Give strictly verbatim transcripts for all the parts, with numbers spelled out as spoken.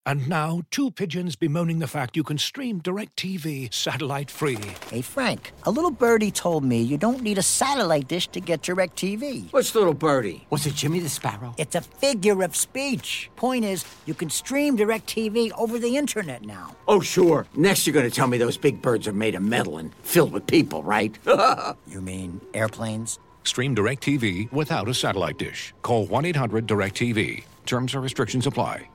And now, two pigeons bemoaning the fact you can stream DirecTV satellite-free. Hey, Frank, a little birdie told me you don't need a satellite dish to get DirecTV. What's little birdie? Was it Jimmy the Sparrow? It's a figure of speech. Point is, you can stream DirecTV over the internet now. Oh, sure. Next you're going to tell me those big birds are made of metal and filled with people, right? You mean airplanes? Stream DirecTV without a satellite dish. Call one eight hundred direct T V. Terms and restrictions apply.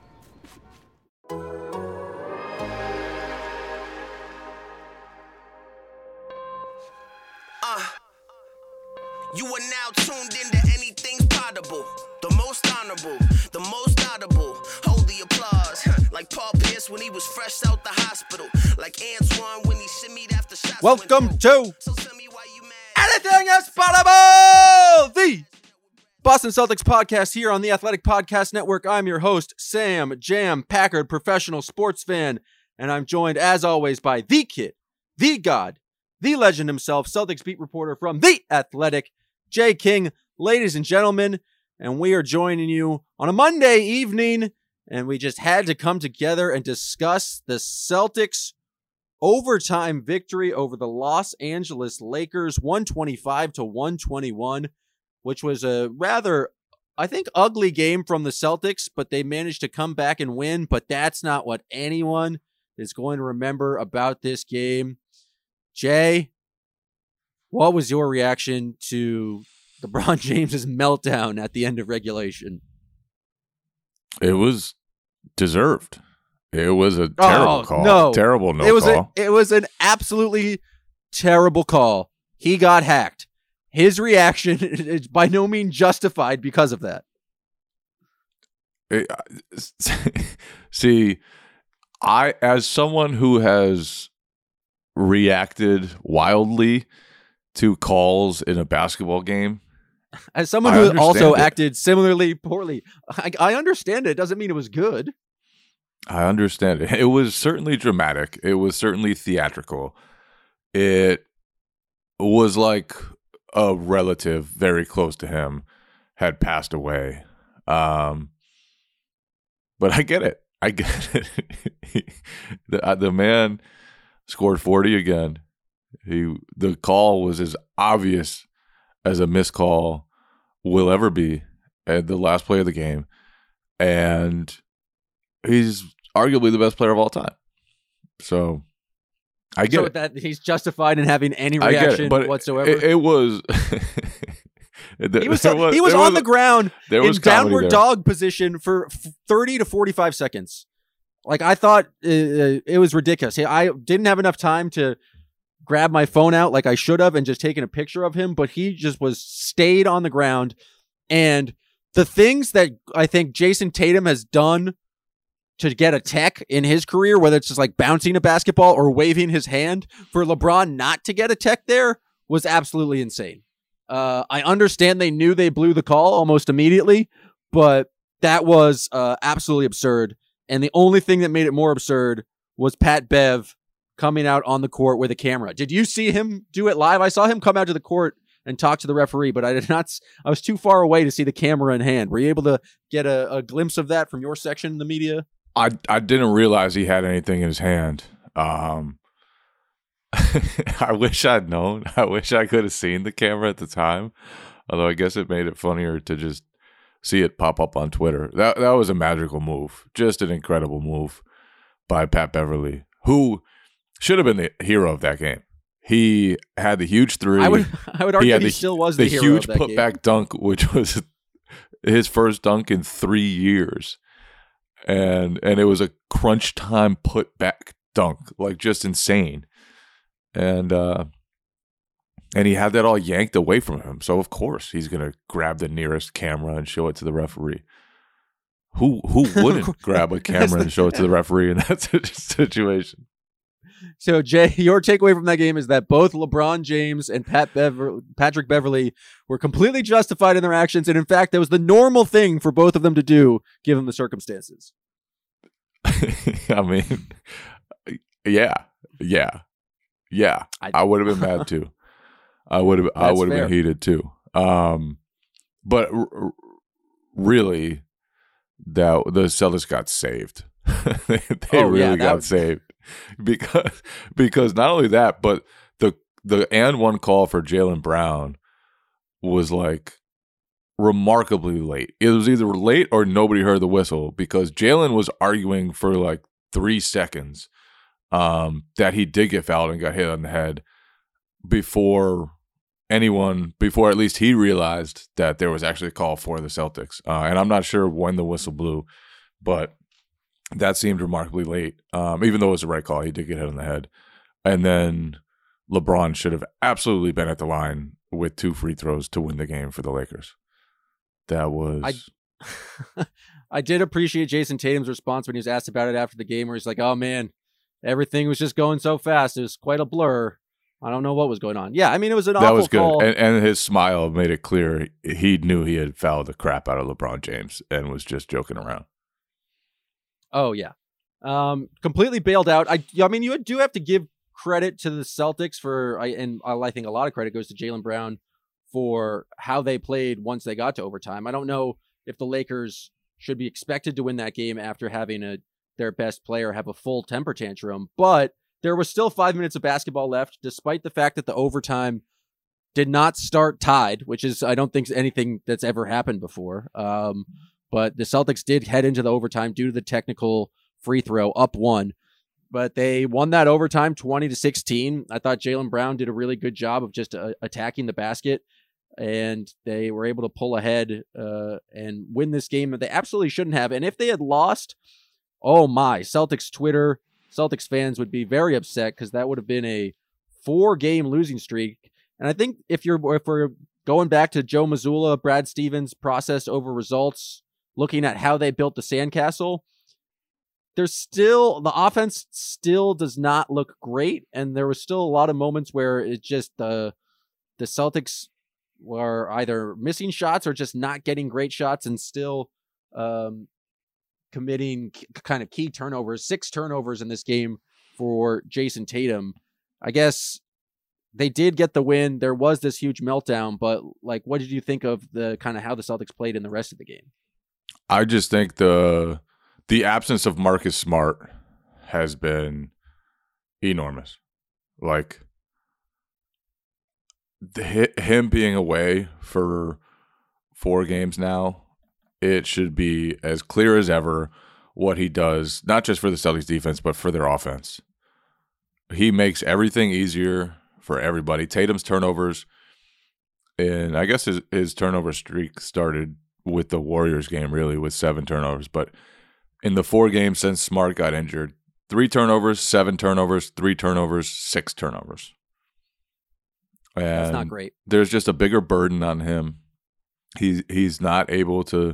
You are now tuned into Anything's Potable. The most honorable, the most audible. Hold the applause. Like Paul Pierce when he was fresh out the hospital. Like Antoine when he shimmied after shots. Welcome to So tell me why you mad. Anything is Potable, the Boston Celtics podcast here on the Athletic Podcast Network. I'm your host, Sam Jam Packard, professional sports fan. And I'm joined, as always, by the kid, the god, the legend himself, Celtics beat reporter from The Athletic, Jay King, ladies and gentlemen, and we are joining you on a Monday evening, and we just had to come together and discuss the Celtics' overtime victory over the Los Angeles Lakers, one twenty-five to one twenty-one, which was a rather, I think, ugly game from the Celtics, but they managed to come back and win, but that's not what anyone is going to remember about this game. Jay, what was your reaction to LeBron James's meltdown at the end of regulation? It was deserved. It was a terrible oh, call. No. Terrible no it was call. A, it was an absolutely terrible call. He got hacked. His reaction is by no means justified because of that. It, see, I, as someone who has reacted wildly to calls in a basketball game, as someone I who also it. acted similarly poorly, I, I understand it. It doesn't mean it was good. I understand it. It was certainly dramatic. It was certainly theatrical. It was like a relative very close to him had passed away. Um, but I get it. I get it. the, uh, the man scored forty again. He the call was as obvious as a missed call will ever be at the last play of the game, and he's arguably the best player of all time. So I get so it. that he's justified in having any I get reaction it, but whatsoever. It, it was. He was, was he was on was, the ground in downward there. dog position for thirty to forty-five seconds. Like, I thought uh, it was ridiculous. I didn't have enough time to grab my phone out like I should have and just taken a picture of him, but he just was stayed on the ground. And the things that I think Jason Tatum has done to get a tech in his career, whether it's just like bouncing a basketball or waving his hand, for LeBron not to get a tech there was absolutely insane. Uh, I understand they knew they blew the call almost immediately, but that was uh, absolutely absurd. And the only thing that made it more absurd was Pat Bev coming out on the court with a camera. Did you see him do it live? I saw him come out to the court and talk to the referee, but I did not. I was too far away to see the camera in hand. Were you able to get a, a glimpse of that from your section in the media? I I didn't realize he had anything in his hand. Um, I wish I'd known. I wish I could have seen the camera at the time. Although I guess it made it funnier to just see it pop up on Twitter. That that was a magical move. Just an incredible move by Pat Beverly, who should have been the hero of that game. He had the huge three. I would I would argue he, had he the, still was the, the hero huge of that putback game. dunk, which was his first dunk in three years. And and it was a crunch time putback dunk, like just insane. And uh, and he had that all yanked away from him. So of course he's gonna grab the nearest camera and show it to the referee. Who who wouldn't grab a camera and show it to the referee in that situation? So, Jay, your takeaway from that game is that both LeBron James and Pat Bever- Patrick Beverly were completely justified in their actions, and in fact, that was the normal thing for both of them to do, given the circumstances. I mean, yeah, yeah, yeah. I, I would have been mad too. I would have. I would have been heated too. Um, but r- r- really, that the Celtics got saved. they they Oh, really yeah, that got was- saved because because not only that, but the the and one call for Jaylen Brown was like remarkably late. It was either late or nobody heard the whistle because Jaylen was arguing for like three seconds um, that he did get fouled and got hit on the head before anyone, before at least he realized that there was actually a call for the Celtics. Uh, and I'm not sure when the whistle blew, but that seemed remarkably late. Um, even though it was the right call, he did get hit on the head. And then LeBron should have absolutely been at the line with two free throws to win the game for the Lakers. That was... I, I did appreciate Jason Tatum's response when he was asked about it after the game, where he's like, oh, man, everything was just going so fast. It was quite a blur. I don't know what was going on. Yeah, I mean, it was an that awful was good. call. And, and his smile made it clear he knew he had fouled the crap out of LeBron James and was just joking around. Oh, yeah. Um, completely bailed out. I, I mean, you do have to give credit to the Celtics for, I, and I think a lot of credit goes to Jaylen Brown for how they played once they got to overtime. I don't know if the Lakers should be expected to win that game after having a their best player have a full temper tantrum, but there was still five minutes of basketball left, despite the fact that the overtime did not start tied, which is, I don't think, anything that's ever happened before. Um, but the Celtics did head into the overtime due to the technical free throw, up one. But they won that overtime twenty to sixteen. I thought Jaylen Brown did a really good job of just uh, attacking the basket, and they were able to pull ahead uh, and win this game that they absolutely shouldn't have. And if they had lost, oh my, Celtics Twitter, Celtics fans would be very upset because that would have been a four-game losing streak. And I think if you're if we're going back to Joe Mazzulla, Brad Stevens' process over results, looking at how they built the sandcastle, there's still, the offense still does not look great, and there was still a lot of moments where it just, uh, the Celtics were either missing shots or just not getting great shots and still um, committing k- kind of key turnovers, six turnovers in this game for Jason Tatum. I guess they did get the win. There was this huge meltdown, but like, what did you think of the kind of how the Celtics played in the rest of the game? I just think the the absence of Marcus Smart has been enormous. Like the, him being away for four games now, it should be as clear as ever what he does, not just for the Celtics defense, but for their offense. He makes everything easier for everybody. Tatum's turnovers, and I guess his, his turnover streak started with the Warriors game, really, with seven turnovers. But in the four games since Smart got injured, three turnovers, seven turnovers, three turnovers, six turnovers. And That's not great. There's just a bigger burden on him. He's he's not able to.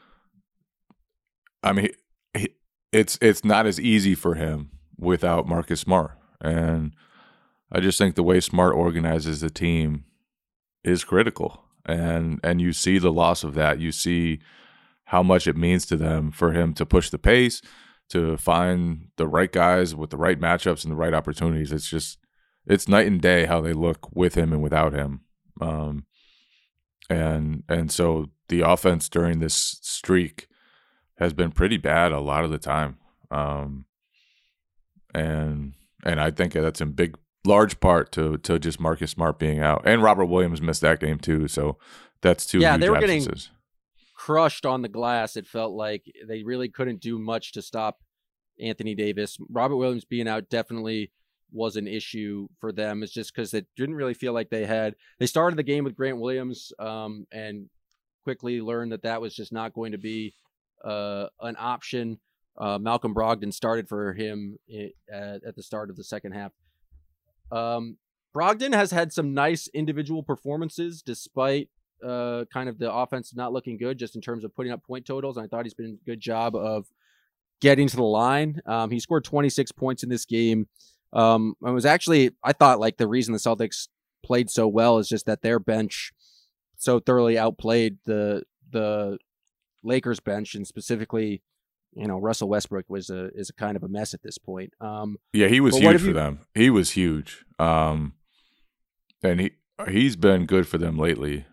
I mean, he, it's it's not as easy for him without Marcus Smart, and I just think the way Smart organizes the team is critical, and and you see the loss of that. You see how much it means to them for him to push the pace, to find the right guys with the right matchups and the right opportunities. It's just it's night and day how they look with him and without him. Um, and and so the offense during this streak has been pretty bad a lot of the time. Um, and and I think that's in big large part to to just Marcus Smart being out, and Robert Williams missed that game too. So that's two Yeah, huge they were absences. getting crushed on the glass. It felt like they really couldn't do much to stop Anthony Davis. Robert Williams being out definitely was an issue for them. It's just because it didn't really feel like they had. They started the game with Grant Williams um, and quickly learned that that was just not going to be uh, an option. Uh, Malcolm Brogdon started for him at, at the start of the second half. Um, Brogdon has had some nice individual performances despite uh, kind of the offense not looking good just in terms of putting up point totals. I thought he's been a good job of getting to the line. Um, he scored twenty-six points in this game. Um, it was actually, I thought like the reason the Celtics played so well is just that their bench so thoroughly outplayed the, the Lakers bench, and specifically, you know, Russell Westbrook was a, is a kind of a mess at this point. Um, Yeah, he was But what huge have for you- them. He was huge. Um, and he he's been good for them lately.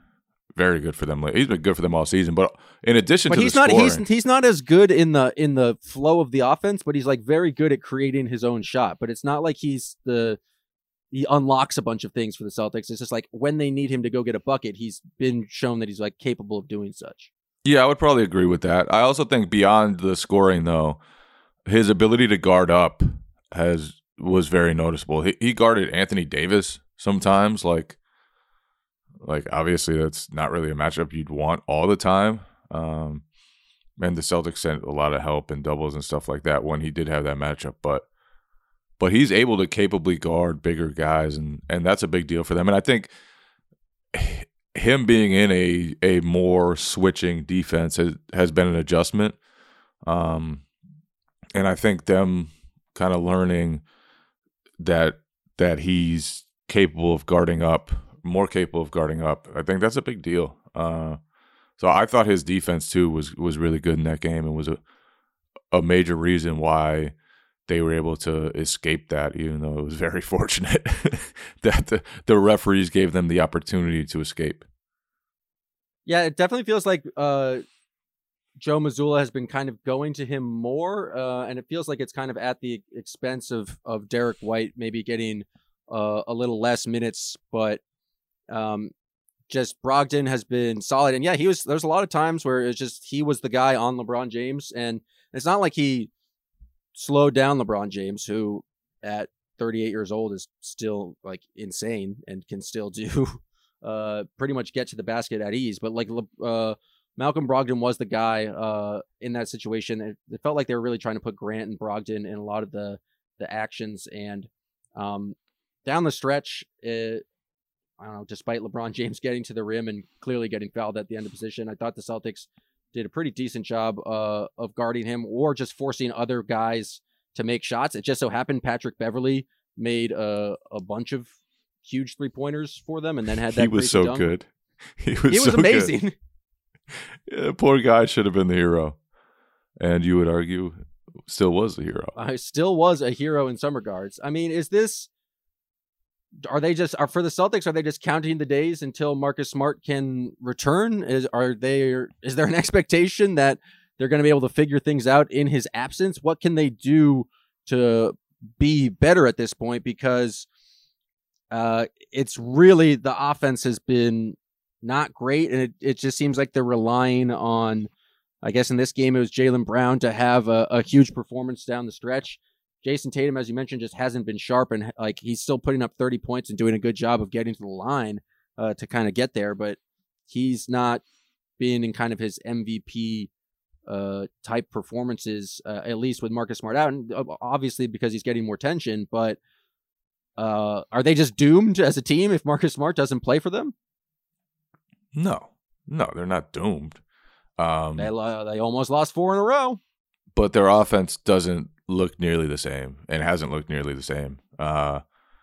very good for them. He's been good for them all season. But in addition but to he's the not scoring, he's he's not as good in the in the flow of the offense, but he's like very good at creating his own shot. But it's not like he's the he unlocks a bunch of things for the Celtics. It's just like when they need him to go get a bucket, he's been shown that he's like capable of doing such. Yeah, I would probably agree with that. I also think beyond the scoring, though, his ability to guard up has was very noticeable. He, he guarded Anthony Davis sometimes, like, like obviously that's not really a matchup you'd want all the time. Um, and the Celtics sent a lot of help in doubles and stuff like that when he did have that matchup. But but he's able to capably guard bigger guys, and and that's a big deal for them. And I think him being in a a more switching defense has, has been an adjustment. Um, and I think them kind of learning that that he's capable of guarding up, more capable of guarding up. I think that's a big deal. Uh, so I thought his defense too was was really good in that game, and was a a major reason why they were able to escape that, even though it was very fortunate that the, the referees gave them the opportunity to escape. Yeah, it definitely feels like uh, Joe Mazzulla has been kind of going to him more, uh, and it feels like it's kind of at the expense of of Derek White maybe getting uh, a little less minutes, but um, just Brogdon has been solid. And yeah, he was. There's a lot of times where it's just he was the guy on LeBron James, and it's not like he slowed down LeBron James, who at thirty-eight years old is still like insane and can still do uh, pretty much get to the basket at ease. But like uh, Malcolm Brogdon was the guy uh, in that situation. It, it felt like they were really trying to put Grant and Brogdon in a lot of the the actions. And um, down the stretch, it, I don't know, despite LeBron James getting to the rim and clearly getting fouled at the end of position, I thought the Celtics did a pretty decent job uh, of guarding him or just forcing other guys to make shots. It just so happened Patrick Beverley made a, a bunch of huge three-pointers for them and then had that He was so dunk. good. He was, he was so amazing. Yeah, poor guy should have been the hero. And you would argue still was the hero. I still was a hero in some regards. I mean, is this... Are they just are for the Celtics? Are they just counting the days until Marcus Smart can return? Is are they? Is there an expectation that they're going to be able to figure things out in his absence? What can they do to be better at this point? Because uh, it's really the offense has been not great, and it, it just seems like they're relying on. I guess in this game it was Jaylen Brown to have a, a huge performance down the stretch. Jason Tatum, as you mentioned, just hasn't been sharp, and like he's still putting up thirty points and doing a good job of getting to the line uh, to kind of get there, but he's not been in kind of his M V P uh, type performances, uh, at least with Marcus Smart out, and obviously because he's getting more tension. But uh, are they just doomed as a team if Marcus Smart doesn't play for them? No, no, they're not doomed. Um, they uh, they almost lost four in a row, but their offense doesn't look nearly the same and hasn't looked nearly the same. Uh,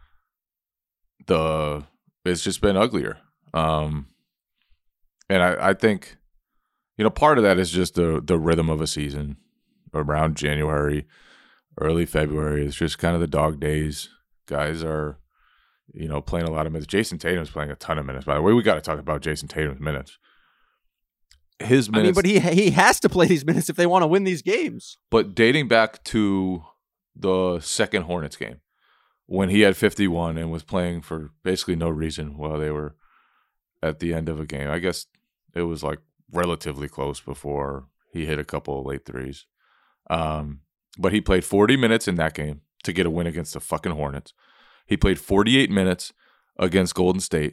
the it's just been uglier. Um, and I, I think, you know, part of that is just the the rhythm of a season around January, early February. It's just kind of the dog days. Guys are, you know, playing a lot of minutes. Jason Tatum's playing a ton of minutes. By the way, we got to talk about Jason Tatum's minutes. His minutes, I mean, but he he has to play these minutes if they want to win these games. But dating back to the second Hornets game, when he had fifty-one and was playing for basically no reason while they were at the end of a game, I guess it was like relatively close before he hit a couple of late threes. Um, but he played forty minutes in that game to get a win against the fucking Hornets. He played forty-eight minutes against Golden State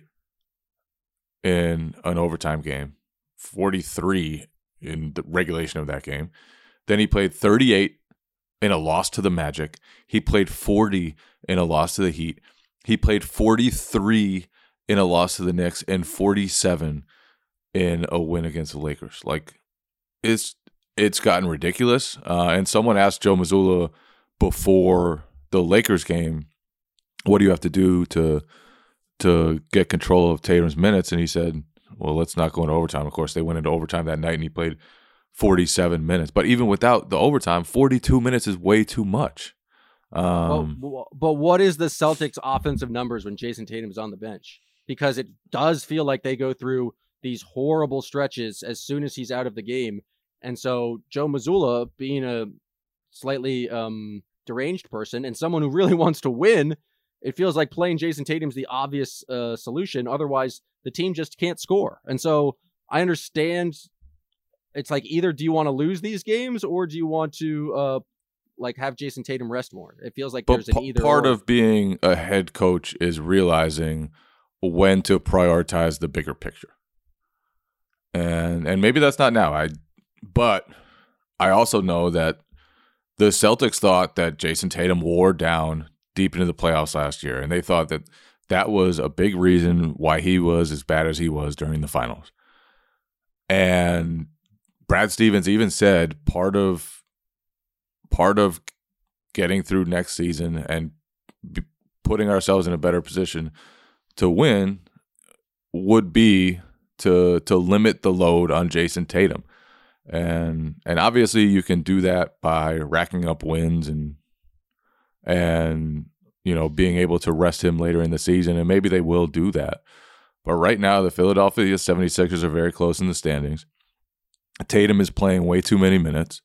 in an overtime game. forty-three in the regulation of that game. Then he played thirty-eight in a loss to the Magic. He played forty in a loss to the Heat. He played forty-three in a loss to the Knicks and forty-seven in a win against the Lakers. Like, it's it's gotten ridiculous. Uh, and someone asked Joe Mazzulla before the Lakers game, what do you have to do to to get control of Tatum's minutes? And he said, well, let's not go into overtime. Of course, they went into overtime that night, and he played forty-seven minutes. But even without the overtime, forty-two minutes is way too much. Um, but, but what is the Celtics' offensive numbers when Jason Tatum is on the bench? Because it does feel like they go through these horrible stretches as soon as he's out of the game. And so Joe Mazzulla, being a slightly um, deranged person and someone who really wants to win, it feels like playing Jason Tatum's the obvious uh, solution. Otherwise, the team just can't score. And so I understand it's like either do you want to lose these games or do you want to uh, like have Jason Tatum rest more? It feels like but there's an either part or. of being a head coach is realizing when to prioritize the bigger picture. And and maybe that's not now. I but I also know that the Celtics thought that Jason Tatum wore down deep into the playoffs last year, and they thought that that was a big reason why he was as bad as he was during the finals. And Brad Stevens even said part of part of getting through next season and b- putting ourselves in a better position to win would be to to limit the load on Jason Tatum. And and obviously you can do that by racking up wins and and you know being able to rest him later in the season, and maybe they will do that. But right now the Philadelphia seventy-sixers are very close in the standings. Tatum is playing way too many minutes,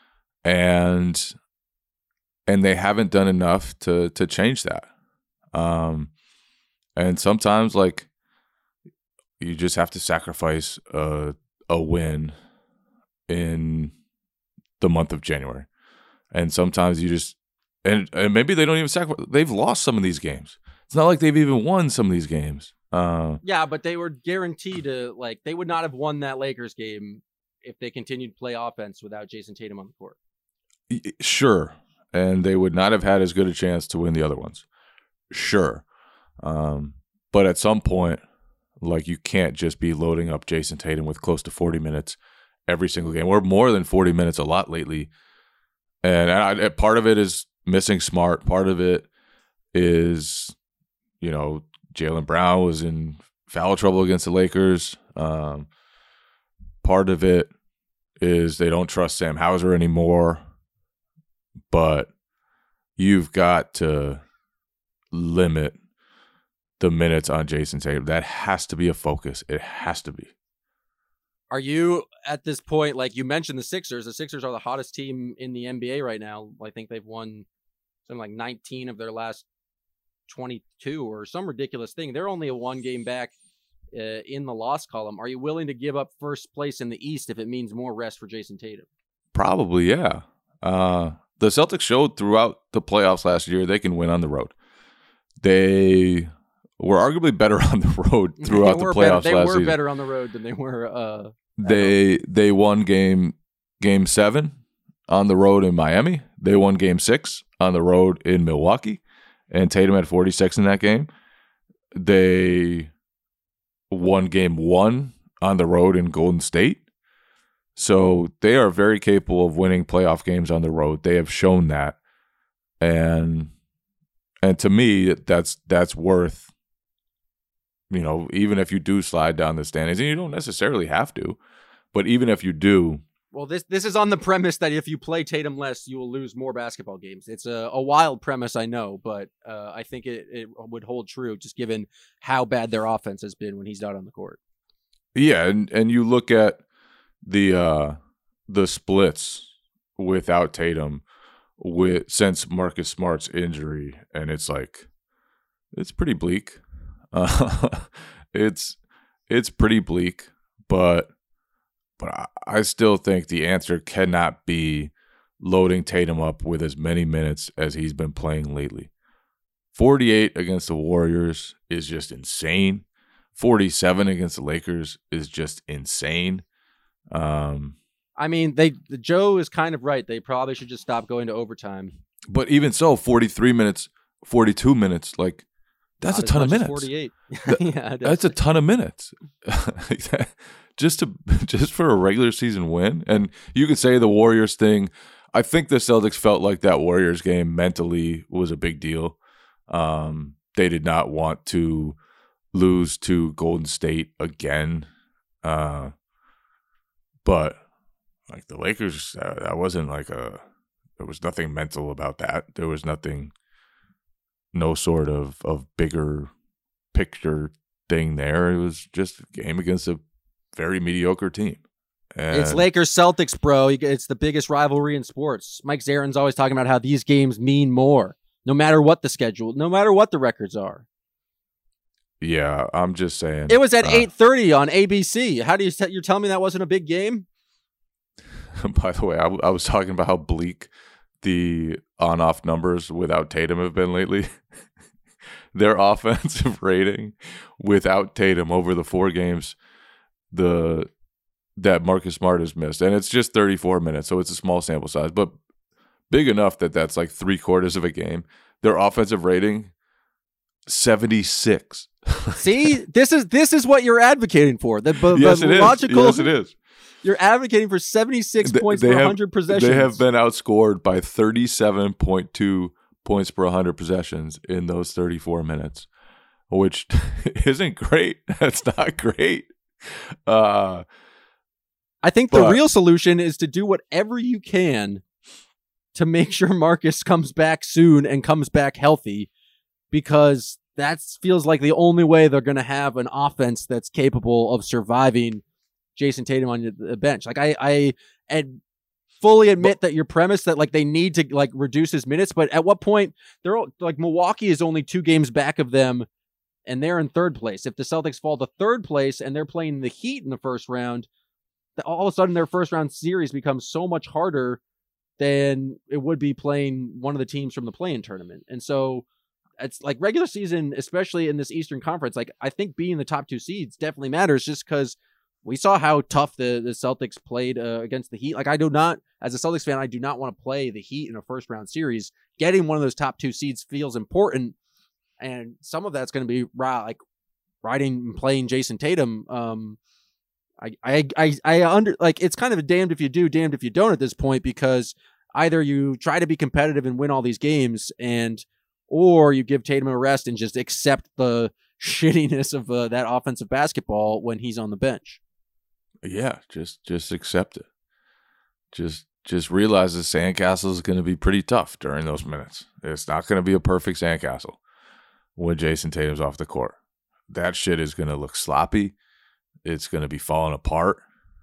and and they haven't done enough to to change that. Um and sometimes like you just have to sacrifice a a win in the month of January. And sometimes you just and, and maybe they don't even sacrifice. They've lost some of these games. It's not like they've even won some of these games. Uh, yeah, but they were guaranteed to like they would not have won that Lakers game if they continued to play offense without Jason Tatum on the court. Sure. And they would not have had as good a chance to win the other ones. Sure. Um, but at some point, like you can't just be loading up Jason Tatum with close to forty minutes every single game, or more than forty minutes a lot lately. And I, part of it is missing Smart. Part of it is, you know, Jaylen Brown was in foul trouble against the Lakers. Um, part of it is they don't trust Sam Hauser anymore. But you've got to limit the minutes on Jason Tatum. That has to be a focus. It has to be. Are you at this point, like you mentioned the Sixers, the Sixers are the hottest team in the N B A right now. I think they've won something like nineteen of their last twenty-two or some ridiculous thing. They're only a one game back uh, in the loss column. Are you willing to give up first place in the East if it means more rest for Jason Tatum? Probably, yeah. Uh, the Celtics showed throughout the playoffs last year they can win on the road. They were arguably better on the road throughout the playoffs better, they last were season. better on the road than they were. Uh, they they won game game seven on the road in Miami. They won game six on the road in Milwaukee, and Tatum had forty-six in that game. They won game one on the road in Golden State. So they are very capable of winning playoff games on the road. They have shown that. And and to me, that's that's worth, you know, even if you do slide down the standings, and you don't necessarily have to, but even if you do. Well, this this is on the premise that if you play Tatum less, you will lose more basketball games. It's a, a wild premise, I know, but uh, I think it, it would hold true just given how bad their offense has been when he's not on the court. Yeah, and, and you look at the uh, the splits without Tatum with since Marcus Smart's injury, and it's like it's pretty bleak. Uh, it's it's pretty bleak, but but I, I still think the answer cannot be loading Tatum up with as many minutes as he's been playing lately. forty-eight against the Warriors is just insane. forty-seven against the Lakers is just insane. Um, I mean, they Joe is kind of right. They probably should just stop going to overtime. But even so, forty-three minutes, forty-two minutes, like that's Not a ton of minutes. forty-eight. That, yeah, that's a ton of minutes. just to just for a regular season win. And you could say the Warriors thing. I think the Celtics felt like that Warriors game mentally was a big deal. Um, they did not want to lose to Golden State again. Uh, but like the Lakers, uh, that wasn't like a, there was nothing mental about that. There was nothing, no sort of, of bigger picture thing there. It was just a game against a very mediocre team. And It's Lakers Celtics, bro. It's the biggest rivalry in sports. Mike Zarin's always talking about how these games mean more, no matter what the schedule, no matter what the records are. Yeah, I'm just saying. It was at uh, eight thirty on A B C. How do you you're telling me that wasn't a big game? By the way, I, w- I was talking about how bleak the on-off numbers without Tatum have been lately. Their offensive rating without Tatum over the four games the that Marcus Smart has missed, and it's just thirty-four minutes, so it's a small sample size, but big enough that that's like three quarters of a game. Their offensive rating, seventy-six. See, this is this is what you're advocating for. The, the, yes, the it logical, is. Yes, it is. You're advocating for seventy-six They- points they per have- one hundred possessions. They have been outscored by thirty-seven point two points per one hundred possessions in those thirty-four minutes, which isn't great. That's not great. Uh, I think the but- real solution is to do whatever you can to make sure Marcus comes back soon and comes back healthy, because that feels like the only way they're going to have an offense that's capable of surviving Jason Tatum on the bench. Like I, I, and fully admit that your premise that like they need to like reduce his minutes, but at what point they're all, like Milwaukee is only two games back of them, and they're in third place. If the Celtics fall to third place and they're playing the Heat in the first round, all of a sudden their first round series becomes so much harder than it would be playing one of the teams from the play-in tournament. And so it's like regular season, especially in this Eastern Conference, like I think being the top two seeds definitely matters, just because we saw how tough the, the Celtics played uh, against the Heat. Like I do not, as a Celtics fan, I do not want to play the Heat in a first round series. Getting one of those top two seeds feels important. And some of that's going to be ra- like riding and playing Jason Tatum. Um, I, I, I, I under like it's kind of a damned if you do, damned if you don't at this point, because either you try to be competitive and win all these games, and or you give Tatum a rest and just accept the shittiness of uh, that offensive basketball when he's on the bench. yeah, just just accept it. Just just realize the sandcastle is going to be pretty tough during those minutes. It's not going to be a perfect sandcastle when Jason Tatum's off the court. That shit is going to look sloppy. It's going to be falling apart.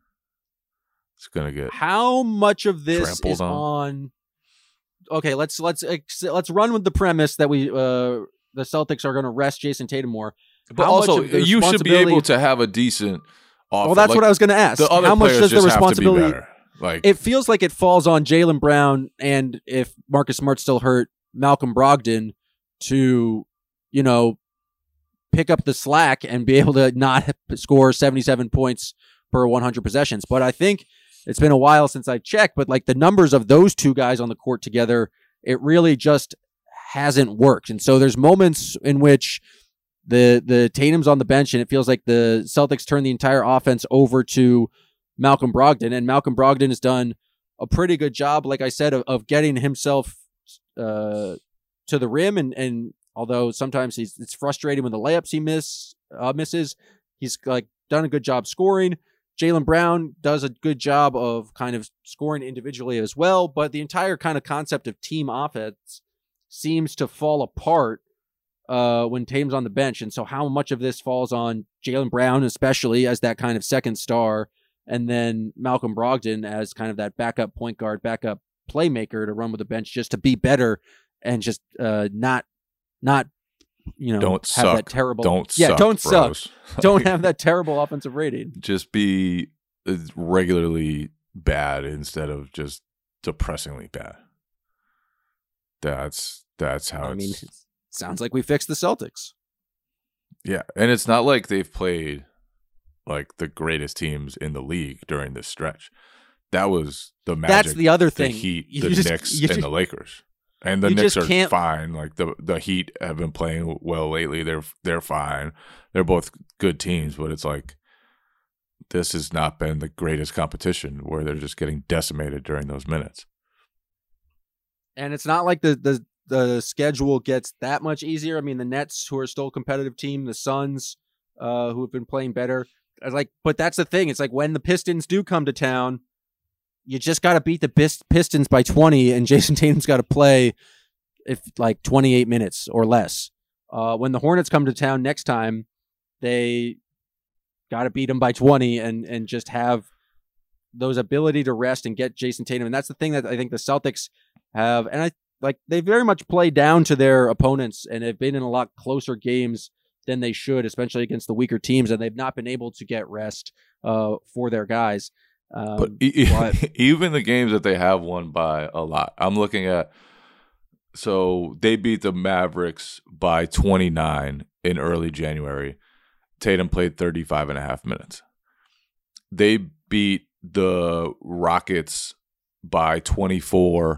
It's going to get How much of this trampled is on. on? Okay, let's let's ex- let's run with the premise that we uh, the Celtics are going to rest Jason Tatum more. But How much also, of the you should be responsibility- able to have a decent offer. Well, that's Like, what I was going to ask. The other How much players does the just have to be responsibility? better. Like It feels like it falls on Jaylen Brown, and if Marcus Smart's still hurt, Malcolm Brogdon to, you know, pick up the slack and be able to not score seventy-seven points per one hundred possessions. But I think it's been a while since I checked, but like the numbers of those two guys on the court together, it really just hasn't worked. And so there's moments in which the the Tatum's on the bench and it feels like the Celtics turn the entire offense over to Malcolm Brogdon, and Malcolm Brogdon has done a pretty good job, like I said, of, of getting himself uh, to the rim. And, and although sometimes he's it's frustrating when the layups he miss uh, misses, he's like done a good job scoring. Jaylen Brown does a good job of kind of scoring individually as well, but the entire kind of concept of team offense seems to fall apart uh, when Tatum's on the bench. And so how much of this falls on Jaylen Brown, especially as that kind of second star, and then Malcolm Brogdon as kind of that backup point guard, backup playmaker to run with the bench just to be better and just uh, not, not, you know, don't have suck. that terrible. Don't yeah, suck, don't bros. suck. Don't have that terrible offensive rating. Just be regularly bad instead of just depressingly bad. That's that's how I it's. mean, it sounds like we fixed the Celtics. Yeah, and it's not like they've played like the greatest teams in the league during this stretch. That was the Magic. That's the other the thing. Heat, You the just- Knicks, you and just- the Lakers. And the you Knicks just are can't- fine. Like the the Heat have been playing well lately. They're they're fine. They're both good teams, but it's like this has not been the greatest competition where they're just getting decimated during those minutes. And it's not like the, the, the schedule gets that much easier. I mean, the Nets, who are still a competitive team, the Suns, uh, who have been playing better. I was like, but that's the thing. It's like when the Pistons do come to town, you just got to beat the Pist- Pistons by twenty, and Jason Tatum's got to play if like twenty-eight minutes or less. Uh, when the Hornets come to town next time, they got to beat them by twenty and and just have those ability to rest and get Jason Tatum. And that's the thing that I think the Celtics have. And I like they very much play down to their opponents and have been in a lot closer games than they should, especially against the weaker teams. And they've not been able to get rest uh, for their guys. Um, but, e- but even the games that they have won by a lot, I'm looking at, so they beat the Mavericks by twenty-nine in early January. Tatum played thirty-five and a half minutes. They beat the Rockets by twenty-four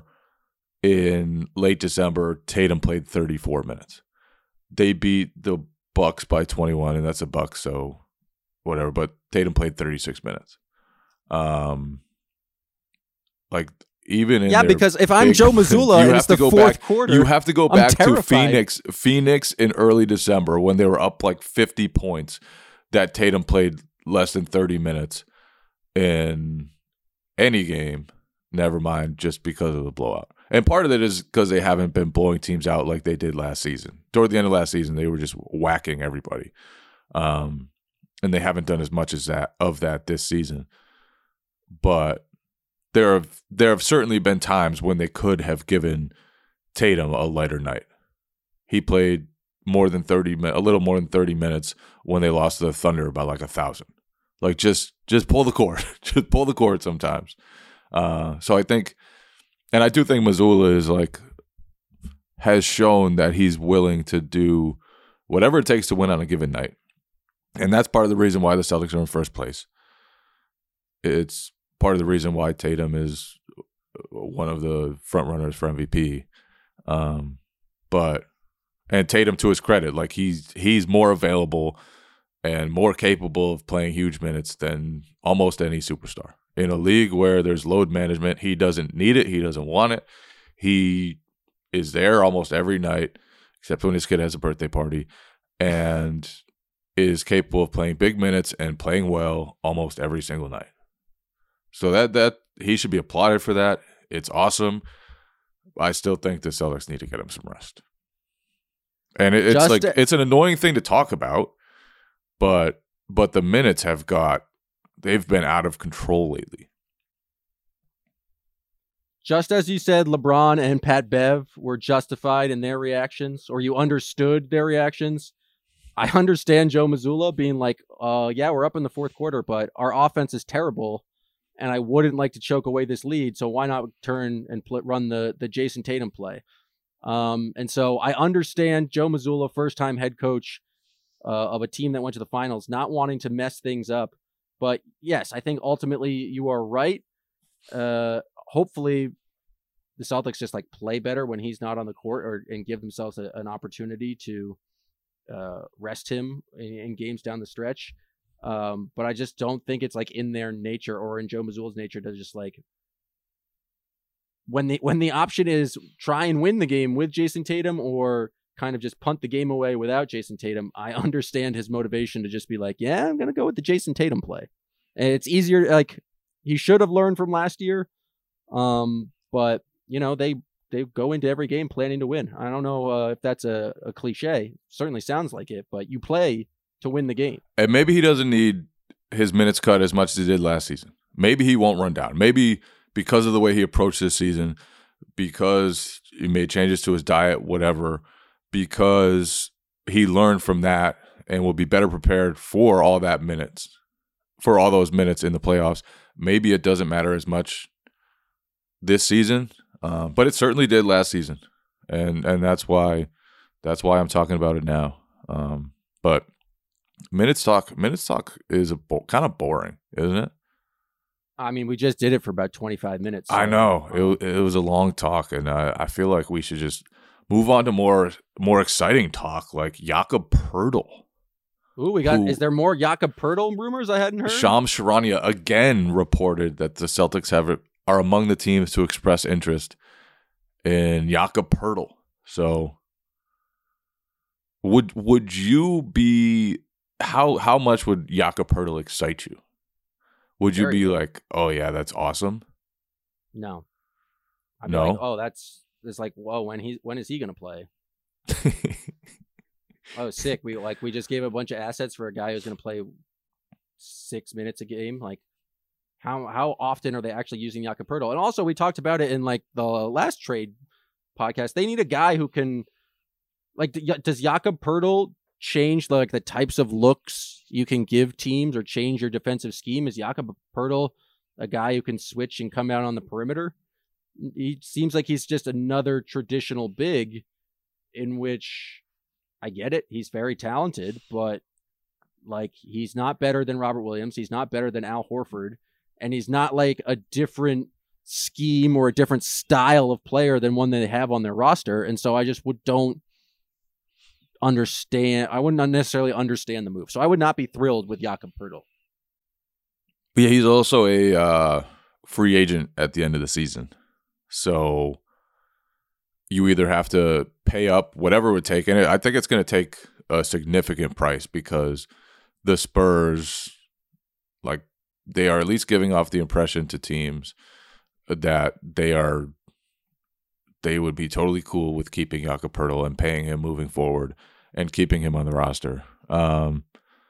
in late December. Tatum played thirty-four minutes. They beat the Bucks by twenty-one, and that's a Bucks, so whatever. But Tatum played thirty-six minutes. Um, like even in yeah, their because if I'm big- Joe Mazzulla you and have it's to the go fourth back, quarter, you have to go I'm back to terrified. Phoenix. Phoenix in early December when they were up like fifty points. That Tatum played less than thirty minutes in any game. Never mind, just because of the blowout. And part of it is because they haven't been blowing teams out like they did last season. Toward the end of last season, they were just whacking everybody, um, and they haven't done as much as that of that this season. But there have there have certainly been times when they could have given Tatum a lighter night. He played more than thirty minutes, a little more than thirty minutes when they lost to the Thunder by like a thousand. Like just just pull the cord, just pull the cord sometimes. Uh, so I think, and I do think Mazzulla is like has shown that he's willing to do whatever it takes to win on a given night, and that's part of the reason why the Celtics are in first place. It's part of the reason why Tatum is one of the front runners for M V P. Um, but and Tatum, to his credit, like he's he's more available and more capable of playing huge minutes than almost any superstar. In a league where there's load management, he doesn't need it. He doesn't want it. He is there almost every night, except when his kid has a birthday party, and is capable of playing big minutes and playing well almost every single night. So that that he should be applauded for that. It's awesome. I still think the Celtics need to get him some rest. And it, it's Just like a- it's an annoying thing to talk about, but but the minutes have got they've been out of control lately. Just as you said, LeBron and Pat Bev were justified in their reactions, or you understood their reactions. I understand Joe Mazzulla being like, uh, yeah, we're up in the fourth quarter, but our offense is terrible, and I wouldn't like to choke away this lead, so why not turn and pl- run the, the Jason Tatum play? Um, and so I understand Joe Mazzulla, first-time head coach uh, of a team that went to the finals, not wanting to mess things up. But yes, I think ultimately you are right. Uh, hopefully the Celtics just like play better when he's not on the court, or and give themselves a, an opportunity to uh, rest him in, in games down the stretch. Um, but I just don't think it's like in their nature or in Joe Mazzulla's nature to just like when the when the option is try and win the game with Jason Tatum or kind of just punt the game away without Jason Tatum. I understand his motivation to just be like, yeah, I'm going to go with the Jason Tatum play. And it's easier. Like he should have learned from last year. Um, but you know, they, they go into every game planning to win. I don't know uh, if that's a, a cliche. Certainly sounds like it, but you play to win the game. And maybe he doesn't need his minutes cut as much as he did last season. Maybe he won't run down. Maybe because of the way he approached this season, because he made changes to his diet, whatever, because he learned from that and will be better prepared for all that minutes, for all those minutes in the playoffs. Maybe it doesn't matter as much this season, uh, but it certainly did last season, and and that's why that's why I'm talking about it now. Um, but minutes talk, minutes talk is a bo- kind of boring, isn't it? I mean, we just did it for about twenty-five minutes. So, I know um, it it was a long talk, and I, I feel like we should just move on to more more exciting talk, like Jakob Poeltl. Ooh, we got. Who- Is there more Jakob Poeltl rumors I hadn't heard? Shams Charania again reported that the Celtics have are among the teams to express interest in Jakob Poeltl. So, would would you be how how much would Jakob Poeltl excite you? Would you Very be good. like, oh yeah, that's awesome? No. I'd be No? like, oh, that's it's like, whoa, when he when is he gonna play? Oh, sick. We like we just gave a bunch of assets for a guy who's gonna play six minutes a game. Like, how how often are they actually using Jakob Poeltl? And also, we talked about it in like the last trade podcast. They need a guy who can, like, does Jakob Poeltl change like the types of looks you can give teams or change your defensive scheme? Is Jakob Poeltl a guy who can switch and come out on the perimeter? He seems like he's just another traditional big, in which I get it. He's very talented, but like, he's not better than Robert Williams. He's not better than Al Horford. And he's not like a different scheme or a different style of player than one that they have on their roster. And so I just would don't understand. I wouldn't necessarily understand the move. So I would not be thrilled with Jakob Poeltl. Yeah, he's also a uh, free agent at the end of the season. So you either have to pay up whatever it would take. And I think it's going to take a significant price, because the Spurs, like, they are at least giving off the impression to teams that they are, they would be totally cool with keeping Jakob Poeltl and paying him moving forward and keeping him on the roster. Um,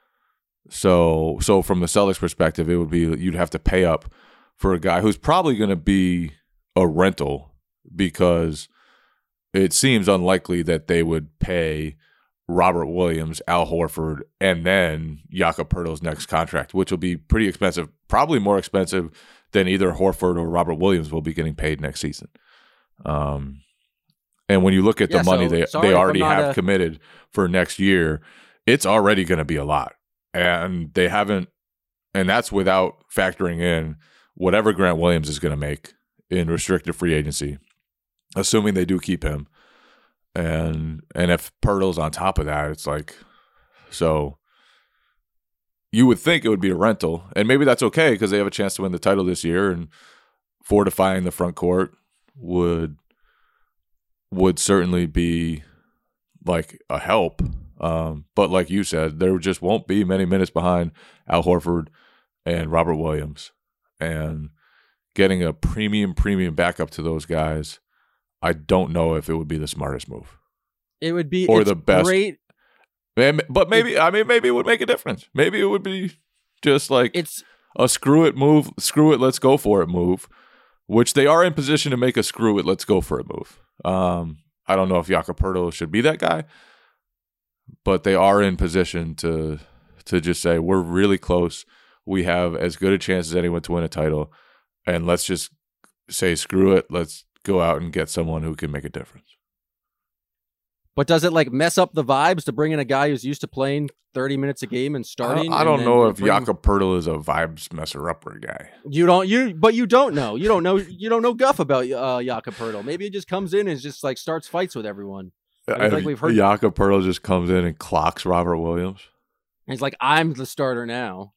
so, so from the Celtics perspective, it would be, you'd have to pay up for a guy who's probably going to be a rental, because it seems unlikely that they would pay Robert Williams, Al Horford, and then Jakob Poeltl's next contract, which will be pretty expensive, probably more expensive than either Horford or Robert Williams will be getting paid next season. Um, and when you look at the yeah, money so, they sorry they already have a... committed for next year, it's already going to be a lot. And they haven't, and that's without factoring in whatever Grant Williams is going to make in restricted free agency, assuming they do keep him. And and if Poeltl's on top of that, it's like, so you would think it would be a rental, and maybe that's okay because they have a chance to win the title this year, and fortifying the front court would would certainly be like a help. Um, but like you said, there just won't be many minutes behind Al Horford and Robert Williams, and getting a premium premium backup to those guys, I don't know if it would be the smartest move. It would be or it's the best. Great. But maybe I mean maybe it would make a difference. Maybe it would be just like It's a screw it move, screw it, let's go for it move, which they are in position to make a screw it, let's go for it move. Um, I don't know if Jakob Poeltl should be that guy, but they are in position to to just say we're really close. We have as good a chance as anyone to win a title, and let's just say screw it. Let's go out and get someone who can make a difference. But does it like mess up the vibes to bring in a guy who's used to playing thirty minutes a game and starting? I don't, I don't and know if bring... Jakob Poeltl is a vibes messer upper guy. You don't you but you don't know. You don't know you don't know guff about uh Jakob Poeltl. Maybe he just comes in and just like starts fights with everyone. Like, like we've heard Jakob Poeltl just comes in and clocks Robert Williams. And he's like, I'm the starter now.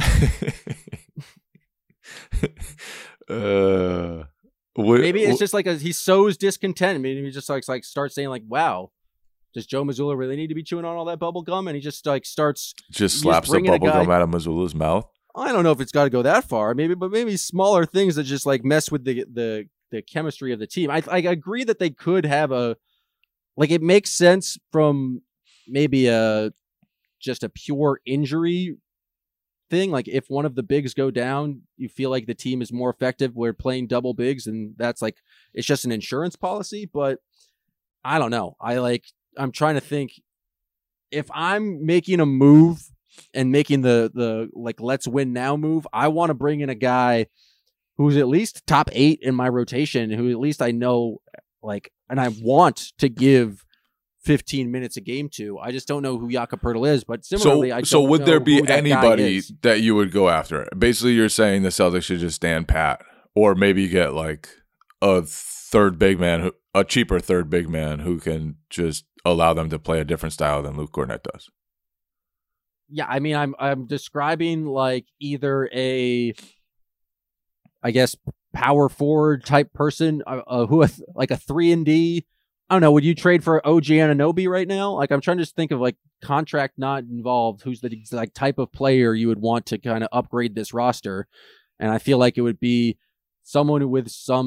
uh What, Maybe it's what, just like a, he sows discontent. Maybe he just like, like starts saying like, wow, does Joe Mazzulla really need to be chewing on all that bubble gum? And he just like starts just slaps the bubble gum out of Mazzulla's mouth. I don't know if it's got to go that far. Maybe, but maybe smaller things that just like mess with the the the chemistry of the team. I I agree that they could have a like it makes sense from maybe a just a pure injury thing. Like if one of the bigs go down, you feel like the team is more effective. We're playing double bigs, and that's like it's just an insurance policy. But I don't know. I like I'm trying to think if I'm making a move and making the the like let's win now move. I want to bring in a guy who's at least top eight in my rotation, who at least I know like, and I want to give fifteen minutes a game to. I just don't know who Jakob Poeltl is, but similarly, so, I don't so would know there be who that anybody guy is. that you would go after? Basically, you're saying the Celtics should just stand pat, or maybe get like a third big man, who, a cheaper third big man who can just allow them to play a different style than Luke Kornet does. Yeah, I mean, I'm I'm describing like either a, I guess, power forward type person, uh, uh, who like a three and D. I don't know. Would you trade for O G Anunoby right now? Like, I'm trying to just think of like contract not involved. Who's the like type of player you would want to kind of upgrade this roster? And I feel like it would be someone with some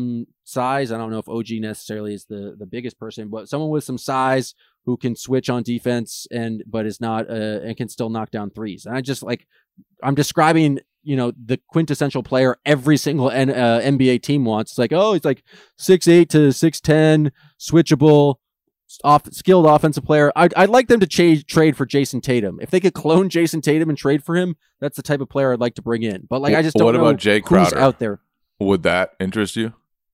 size. I don't know if O G necessarily is the, the biggest person, but someone with some size who can switch on defense and but is not uh, and can still knock down threes. And I just like I'm describing, you know, the quintessential player every single N, uh, N B A team wants. It's like, oh, he's like six eight to six ten, switchable, off skilled offensive player. I'd, I'd like them to cha- trade for Jason Tatum. If they could clone Jason Tatum and trade for him, that's the type of player I'd like to bring in. But like, I just don't what know about Jay who's Crowder out there. Would that interest you?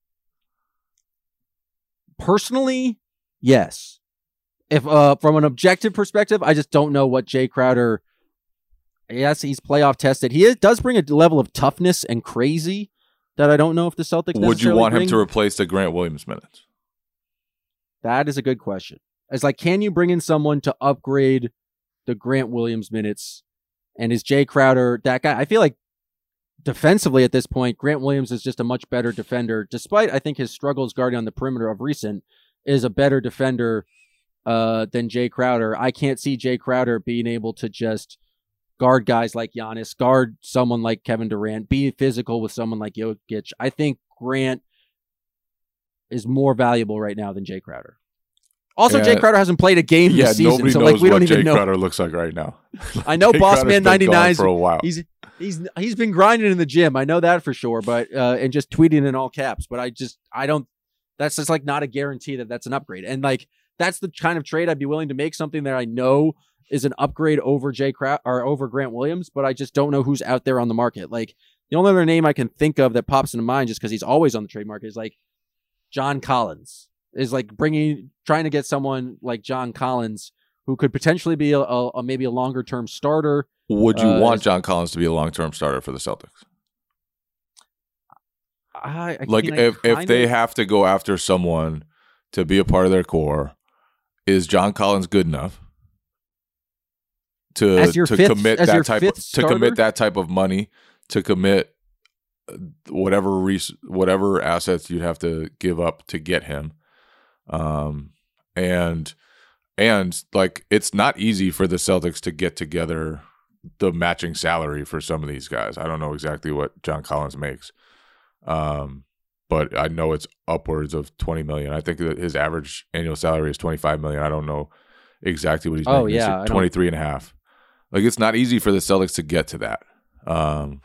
Personally, yes. If uh, from an objective perspective, I just don't know what Jay Crowder. Yes, he's playoff tested. He is, does bring a level of toughness and crazy that I don't know if the Celtics. Would you want bring. him to replace the Grant Williams minutes? That is a good question. It's like, can you bring in someone to upgrade the Grant Williams minutes? And is Jay Crowder that guy? I feel like defensively at this point, Grant Williams is just a much better defender, despite I think his struggles guarding on the perimeter of recent, is a better defender uh, than Jay Crowder. I can't see Jay Crowder being able to just guard guys like Giannis, guard someone like Kevin Durant, be physical with someone like Jokic. I think Grant is more valuable right now than Jay Crowder. Also, yeah. Jay Crowder hasn't played a game yeah, this season, nobody so knows like we what don't Jay even know. Crowder looks like right now. I know Jay Boss Man ninety-nine for a while. He's he's he's been grinding in the gym. I know that for sure, but uh, and just tweeting in all caps. But I just I don't. That's just like not a guarantee that that's an upgrade. And like that's the kind of trade I'd be willing to make. Something that I know is an upgrade over Jay Crowder or over Grant Williams, but I just don't know who's out there on the market. Like the only other name I can think of that pops into mind, just because he's always on the trade market, is like John Collins. Is like bringing, trying to get someone like John Collins who could potentially be a, a, a maybe a longer term starter. Would you uh, want John Collins to be a long term starter for the Celtics? I, I like mean, if I if they of, have to go after someone to be a part of their core, is John Collins good enough to as your to fifth, commit as that your type fifth of, to starter? commit that type of money, to commit whatever res- whatever assets you'd have to give up to get him? Um, and, and like, it's not easy for the Celtics to get together the matching salary for some of these guys. I don't know exactly what John Collins makes. Um, but I know it's upwards of twenty million. I think that his average annual salary is twenty-five million. I don't know exactly what he's oh, making. Yeah, it's twenty-three and a half. Like, it's not easy for the Celtics to get to that. Um,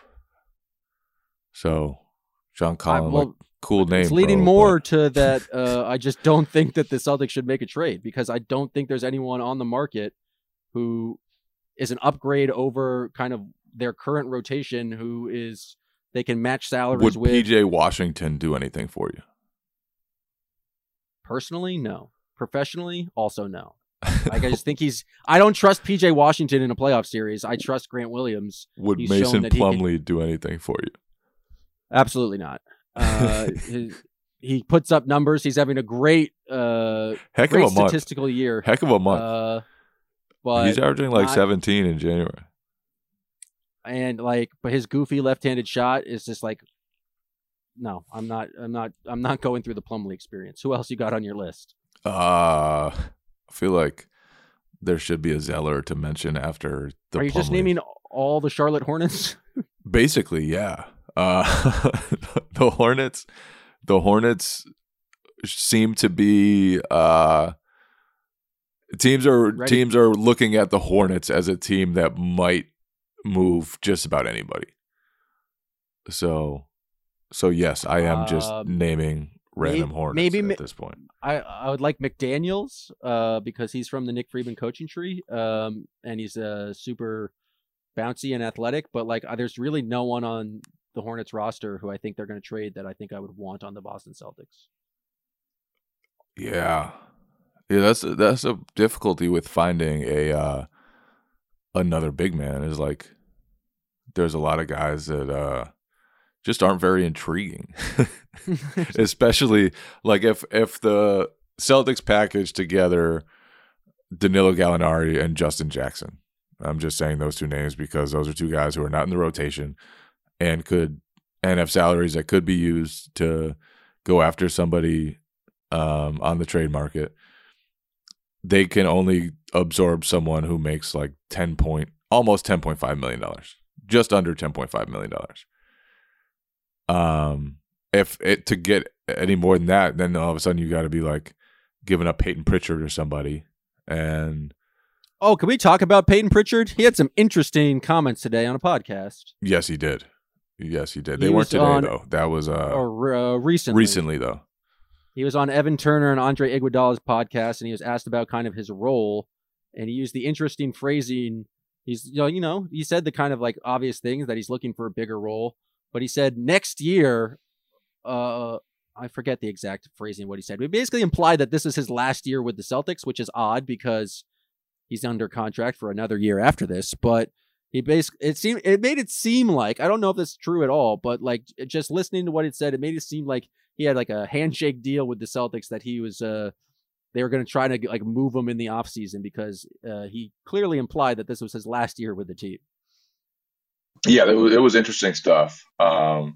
so John Collins, I, well, like, cool name. It's leading bro, more but... to that. Uh, I just don't think that the Celtics should make a trade because I don't think there's anyone on the market who is an upgrade over kind of their current rotation who is they can match salaries Would with. P J Washington do anything for you? Personally, no. Professionally, also no. Like I just think he's. I don't trust P J Washington in a playoff series. I trust Grant Williams. Would He's Mason Plumlee can... do anything for you? Absolutely not. Uh, his, he puts up numbers. He's having a great, uh, heck great of a month. statistical year. Heck of a month. Uh, but he's averaging like not, seventeen in January. And like, but his goofy left-handed shot is just like, no, I'm not. I'm not. I'm not going through the Plumlee experience. Who else you got on your list? Uh, I feel like there should be a Zeller to mention after the. Are you Plumlee. just naming all the Charlotte Hornets? Basically, yeah. Uh, the Hornets, the Hornets seem to be uh, teams are Ready? teams are looking at the Hornets as a team that might move just about anybody. So, so yes, I am just um, naming random maybe, Hornets maybe, at this point. I I would like McDaniels uh, because he's from the Nick Friedman coaching tree, um, and he's a uh, super bouncy and athletic. But like, uh, there's really no one on the Hornets roster who I think they're going to trade that I think I would want on the Boston Celtics. Yeah, yeah, that's a, that's a difficulty with finding a uh, another big man. Is like there's a lot of guys that uh, just aren't very intriguing, especially like if if the Celtics package together Danilo Gallinari and Justin Jackson. I'm just saying those two names because those are two guys who are not in the rotation and could and have salaries that could be used to go after somebody um, on the trade market. They can only absorb someone who makes like ten point, almost ten point five million dollars, just under ten point five million dollars. Um, if it to get any more than that, then all of a sudden you got to be like giving up Peyton Pritchard or somebody. And oh, can we talk about Peyton Pritchard? He had some interesting comments today on a podcast. yes, he did. Yes, he did. They He weren't was today on- though. That was uh, or uh, recently. recently though. He was on Evan Turner and Andre Iguodala's podcast, and he was asked about kind of his role, and he used the interesting phrasing. He's, you know, you know, he said the kind of like obvious things that he's looking for a bigger role, but he said next year, uh, I forget the exact phrasing of what he said. He basically implied that this is his last year with the Celtics, which is odd because he's under contract for another year after this. But he basically, it seemed, it made it seem like, I don't know if that's true at all, but like just listening to what it said, it made it seem like he had like a handshake deal with the Celtics that he was, uh, they were going to try to like move him in the offseason because uh, he clearly implied that this was his last year with the team. Yeah, it was, it was interesting stuff. Um,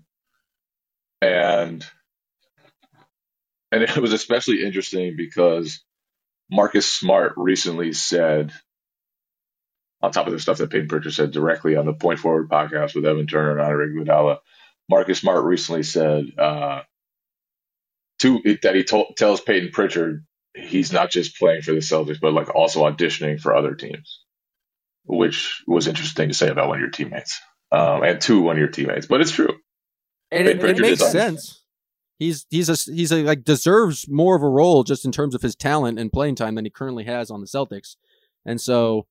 and and it was especially interesting because Marcus Smart recently said, on top of the stuff that Peyton Pritchard said directly on the Point Forward podcast with Evan Turner and Andre Iguodala, Marcus Smart recently said uh, to, that he told, tells Peyton Pritchard he's not just playing for the Celtics, but like also auditioning for other teams, which was interesting to say about one of your teammates, um, and to one of your teammates. But it's true, and it, it makes sense. He's he's a he's a, like deserves more of a role just in terms of his talent and playing time than he currently has on the Celtics, and so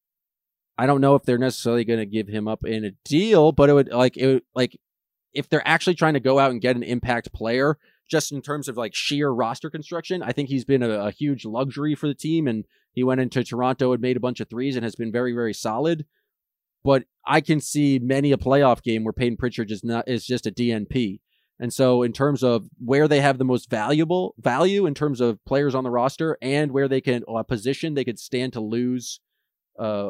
I don't know if they're necessarily going to give him up in a deal, but it would like it would, like if they're actually trying to go out and get an impact player. Just in terms of like sheer roster construction, I think he's been a, a huge luxury for the team, and he went into Toronto and made a bunch of threes and has been very, very solid. But I can see many a playoff game where Peyton Pritchard is not is just a D N P. And so in terms of where they have the most valuable value in terms of players on the roster and where they can a position they could stand to lose uh,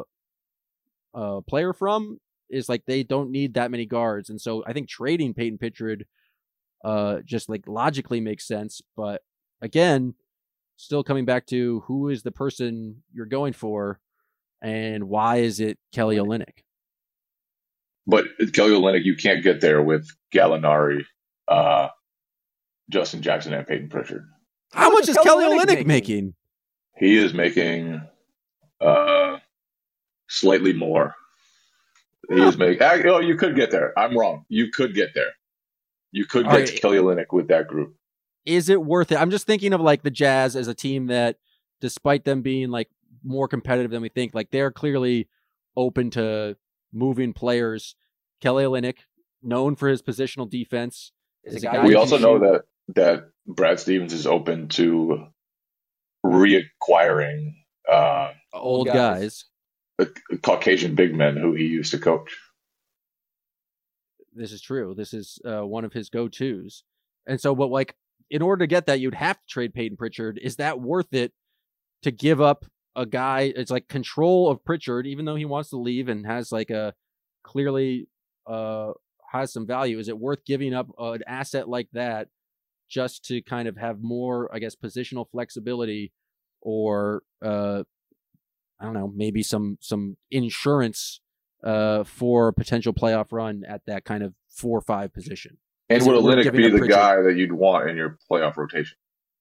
a player from is like they don't need that many guards. And so I think trading Peyton Pritchard uh just like logically makes sense, but again, still coming back to who is the person you're going for and why is it Kelly Olynyk? But Kelly Olynyk, you can't get there with Gallinari, uh Justin Jackson, and Peyton Pritchard. How, How much, much is Kelly Olynyk making? making? He is making uh slightly more. He huh. is making oh, you could get there. I'm wrong. You could get there. You could get right. to Kelly Olynyk with that group. Is it worth it? I'm just thinking of like the Jazz as a team that, despite them being like more competitive than we think, like they're clearly open to moving players. Kelly Olynyk, known for his positional defense, is a guy. We also know that that Brad Stevens is open to reacquiring uh, old guys, guys. Caucasian big men who he used to coach. This is true. This is uh, one of his go-tos. And so, but like, in order to get that, you'd have to trade Peyton Pritchard. Is that worth it to give up a guy? It's like control of Pritchard, even though he wants to leave and has like a clearly uh, has some value. Is it worth giving up an asset like that just to kind of have more, I guess, positional flexibility or, uh, I don't know, maybe some, some insurance uh, for a potential playoff run at that kind of four or five position? And would Olynyk be the guy that you'd want in your playoff rotation?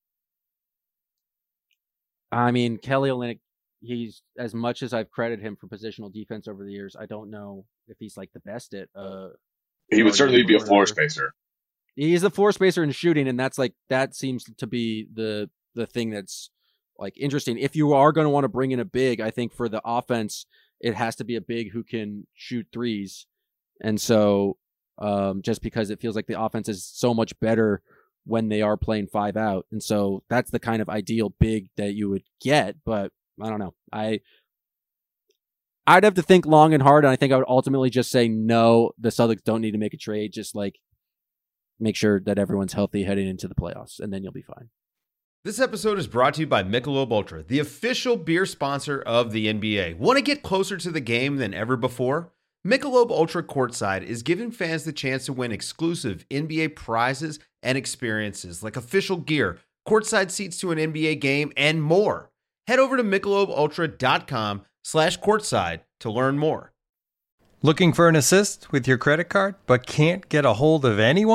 I mean, Kelly Olynyk, he's, as much as I've credited him for positional defense over the years, I don't know if he's like the best at uh he would certainly be a floor spacer. He's a floor spacer in shooting, and that's like that seems to be the the thing that's like interesting. If you are going to want to bring in a big, I think for the offense, it has to be a big who can shoot threes. And so um, just because it feels like the offense is so much better when they are playing five out. And so that's the kind of ideal big that you would get. But I don't know. I, I'd have to think long and hard. And I think I would ultimately just say, no, the Celtics don't need to make a trade. Just like make sure that everyone's healthy heading into the playoffs, and then you'll be fine. This episode is brought to you by Michelob Ultra, the official beer sponsor of the N B A. Want to get closer to the game than ever before? Michelob Ultra Courtside is giving fans the chance to win exclusive N B A prizes and experiences like official gear, courtside seats to an N B A game, and more. Head over to michelobultra.com slash courtside to learn more. Looking for an assist with your credit card but can't get a hold of anyone?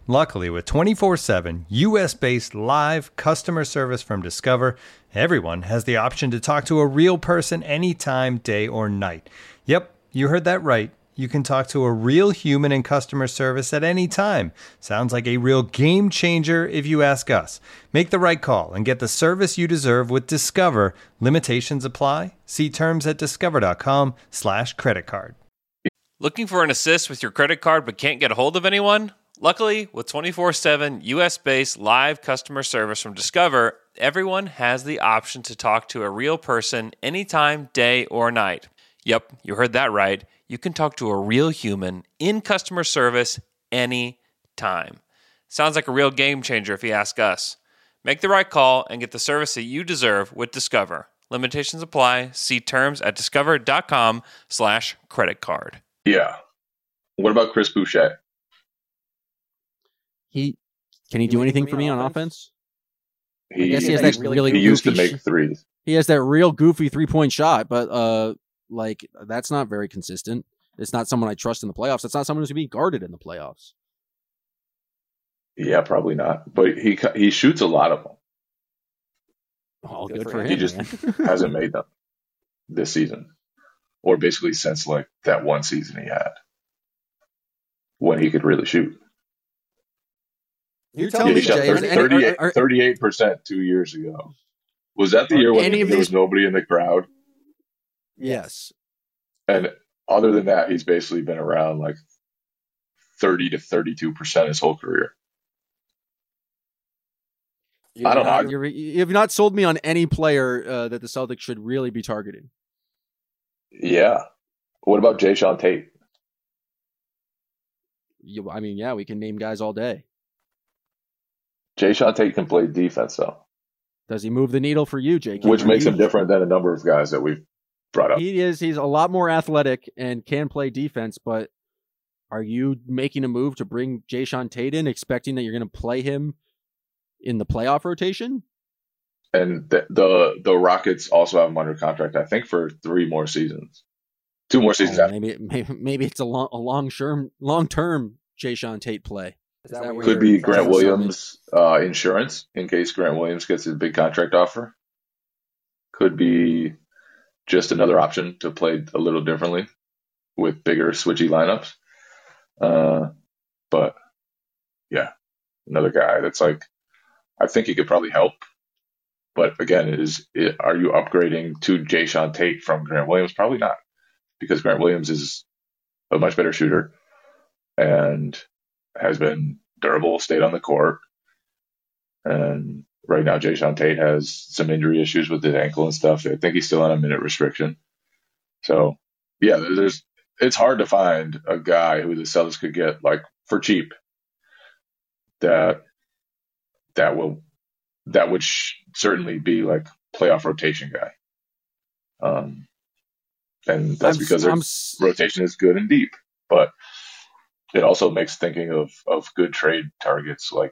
Luckily, with twenty-four seven U S-based live customer service from Discover, everyone has the option to talk to a real person anytime, day or night. Yep, you heard that right. You can talk to a real human in customer service at any time. Sounds like a real game changer if you ask us. Make the right call and get the service you deserve with Discover. Limitations apply. See terms at discover.com slash credit card. Looking for an assist with your credit card but can't get a hold of anyone? Luckily, with twenty-four seven U S-based live customer service from Discover, everyone has the option to talk to a real person anytime, day or night. Yep, you heard that right. You can talk to a real human in customer service anytime. Sounds like a real game changer if you ask us. Make the right call and get the service that you deserve with Discover. Limitations apply. See terms at discover.com slash credit card. Yeah. What about Chris Boucher? He can he do anything for me on offense? He, I guess he has he that really he used to goofy make sh- threes. He has that real goofy three-point shot, but uh, like that's not very consistent. It's not someone I trust in the playoffs. It's not someone who's going to be guarded in the playoffs. Yeah, probably not. But he he shoots a lot of them. All good, good for him. He just hasn't made them this season, or basically since like that one season he had when he could really shoot. You're telling yeah, me, Jay, thirty, thirty-eight, are, are, thirty-eight percent two years ago. Was that the year when there was nobody in the crowd? Yes. And other than that, he's basically been around like thirty to thirty-two percent his whole career. You're I don't not, know. You're, you've not sold me on any player uh, that the Celtics should really be targeting. Yeah. What about Jayshawn Tate? You, I mean, yeah, we can name guys all day. Jayshawn Tate can play defense, though. Does he move the needle for you, Jake? Which makes him different than a number of guys that we've brought up. He is. He's a lot more athletic and can play defense, but are you making a move to bring Jayshawn Tate in, expecting that you're going to play him in the playoff rotation? And the, the the Rockets also have him under contract, I think, for three more seasons. Two more seasons. Oh, maybe, maybe maybe it's a long a long term long term Jayshawn Tate play. Is that where Could be Grant Williams uh, insurance in case Grant Williams gets his big contract offer. Could be just another option to play a little differently with bigger switchy lineups. Uh, but yeah, another guy that's like, I think he could probably help. But again, is it, are you upgrading to Jayshawn Tate from Grant Williams? Probably not, because Grant Williams is a much better shooter and has been durable, stayed on the court. And right now, Jayshawn Tate has some injury issues with his ankle and stuff. I think he's still on a minute restriction. So, yeah, there's it's hard to find a guy who the Celtics could get like for cheap that that will that would sh- certainly be like playoff rotation guy. Um, and that's I'm, because their I'm... rotation is good and deep, but it also makes thinking of, of good trade targets like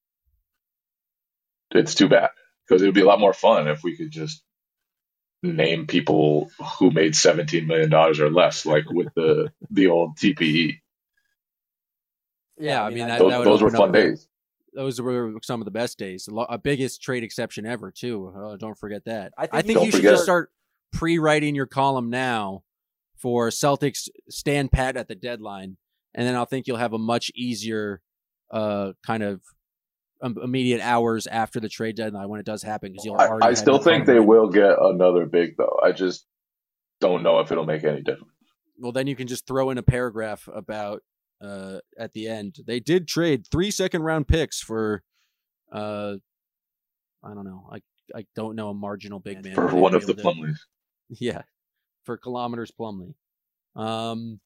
it's too bad, because it would be a lot more fun if we could just name people who made seventeen million dollars or less, like with the the old T P E. Yeah, I mean, that, those, that those were fun days. Those were some of the best days. The lo- biggest trade exception ever, too. Uh, don't forget that. I think, I think you should just start pre-writing your column now for Celtics stand pat at the deadline, and then I think you'll have a much easier uh, kind of um, immediate hours after the trade deadline when it does happen. Because you'll already I, I still think they will get another big, though. I just don't know if it'll make any difference. Well, then you can just throw in a paragraph about uh, at the end. They did trade three second round picks for, uh, I don't know. I I don't know a marginal big man for one of the to, Plumleys. Yeah, for Kilometers Plumlee. Um,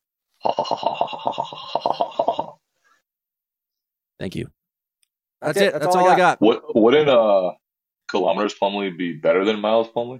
thank you. That's, That's it. That's, That's all I got. I got. What wouldn't uh Kilometers Plumlee be better than Miles Plumlee?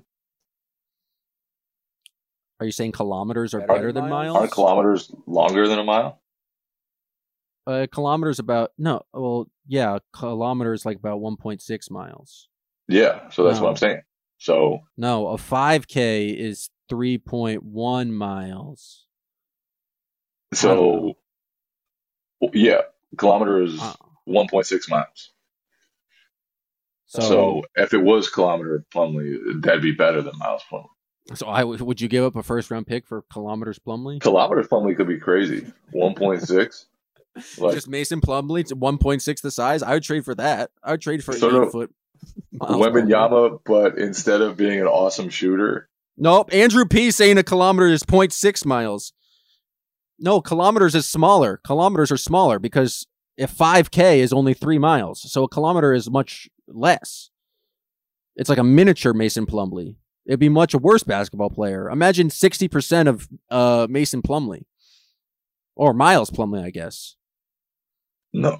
Are you saying kilometers are better, better than miles? Are kilometers longer than a mile? Uh, kilometers about no. Well, yeah, kilometers like about one point six miles. Yeah, so that's no. what I'm saying. So no, a five K is three point one miles. So yeah, kilometers. Uh, one point six miles. So, So if it was Kilometer Plumley, that'd be better than Miles Plumley. so I would would you give up a first round pick for Kilometers Plumley? Kilometer Plumley could be crazy. one point six. Like, Just Mason Plumley to one point six the size. I would trade for that. I would trade for Sort eight of foot. Miles Plumlee. Wembanyama, but instead of being an awesome shooter, Nope. Andrew P saying a kilometer is zero point six miles. No, kilometers is smaller. Kilometers are smaller because if five K is only three miles, so a kilometer is much less. It's like a miniature Mason Plumlee. It'd be much a worse basketball player. Imagine sixty percent of uh, Mason Plumlee. Or Miles Plumlee, I guess. no.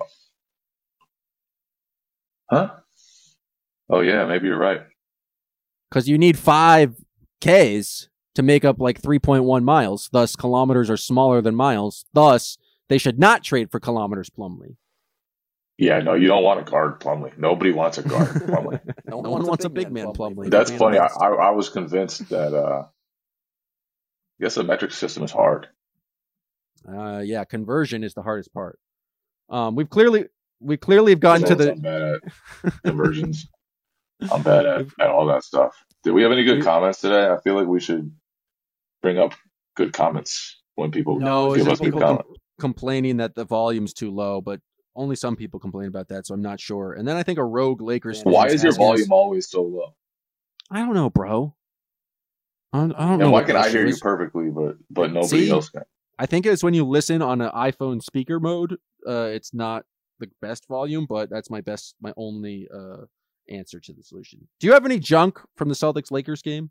Huh? Oh, yeah, maybe you're right. Because you need five Ks to make up like three point one miles. Thus, kilometers are smaller than miles. Thus, they should not trade for Kilometers Plumlee. Yeah, no, you don't want a guard Plumley. Nobody wants a guard Plumley. No one wants a big man Plumlee. That's funny. I, I, I was convinced that, uh, I guess the metric system is hard. Uh, yeah, conversion is the hardest part. Um, we've clearly we clearly have gotten to the. I'm bad at conversions. I'm bad at, at all that stuff. Did we have any good comments today? I feel like we should bring up good comments when people No, give it's us just good people comments. com- complaining that the volume's too low, but only some people complain about that, so I'm not sure. And then I think a rogue Lakers. Why fan is your asking us- volume always so low? I don't know, bro. I don't, I don't And know. why what can the I issue hear you is. perfectly, but but nobody See? else can? I think it's when you listen on an iPhone speaker mode. Uh, it's not the best volume, but that's my best, my only uh answer to the solution. Do you have any junk from the Celtics Lakers game?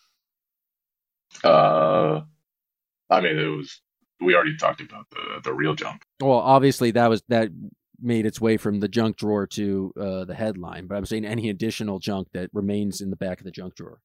Uh, I mean, it was. We already talked about the the real junk. Well, obviously that was that made its way from the junk drawer to uh, the headline, but I'm saying any additional junk that remains in the back of the junk drawer.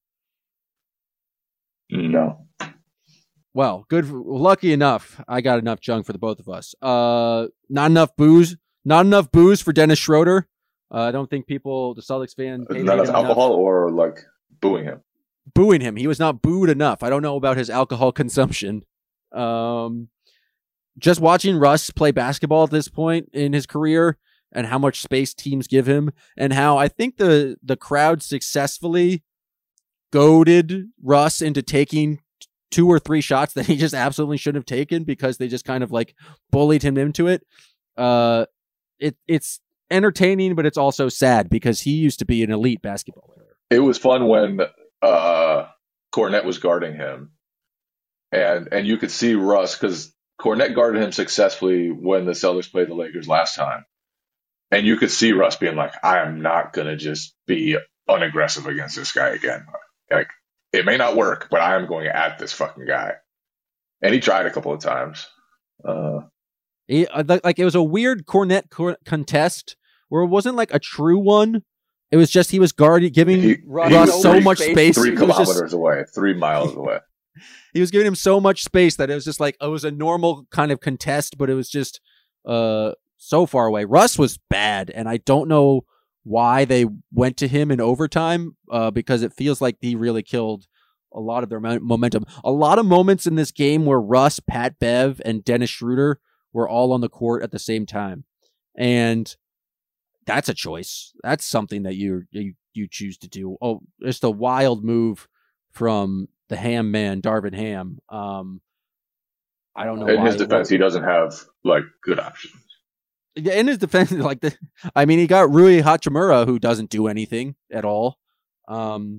No. Well, good. For, lucky enough, I got enough junk for the both of us. Uh, not enough booze. Not enough booze for Dennis Schroeder. Uh, I don't think people, the Celtics fan, hated None of him alcohol enough. or like booing him. Booing him. He was not booed enough. I don't know about his alcohol consumption. Um, just watching Russ play basketball at this point in his career and how much space teams give him and how I think the the crowd successfully goaded Russ into taking two or three shots that he just absolutely shouldn't have taken because they just kind of like bullied him into it. Uh, it it's entertaining, but it's also sad because he used to be an elite basketball player. It was fun when uh, Cornette was guarding him, and and you could see Russ because Cornette guarded him successfully when the Celtics played the Lakers last time, and you could see Russ being like, "I am not gonna just be unaggressive against this guy again. Like, it may not work, but I am going at this fucking guy." And he tried a couple of times. Uh, He, uh, th- like it was a weird Cornette cor- contest where it wasn't like a true one. It was just he was guarding, giving he, Russ he was so three- much space. three It was just- kilometers away, three miles away. he was giving him so much space that it was just like it was a normal kind of contest, but it was just uh so far away. Russ was bad, and I don't know why they went to him in overtime uh, because it feels like he really killed a lot of their mo- momentum. A lot of moments in this game where Russ, Pat Bev, and Dennis Schroeder were all on the court at the same time, and that's a choice. That's something that you you you choose to do. Oh, just a wild move from the Ham man, Darvin Ham. Um, I don't know. In why his defense, he doesn't have like good options. Yeah, in his defense, like the, I mean, he got Rui Hachimura, who doesn't do anything at all. Um,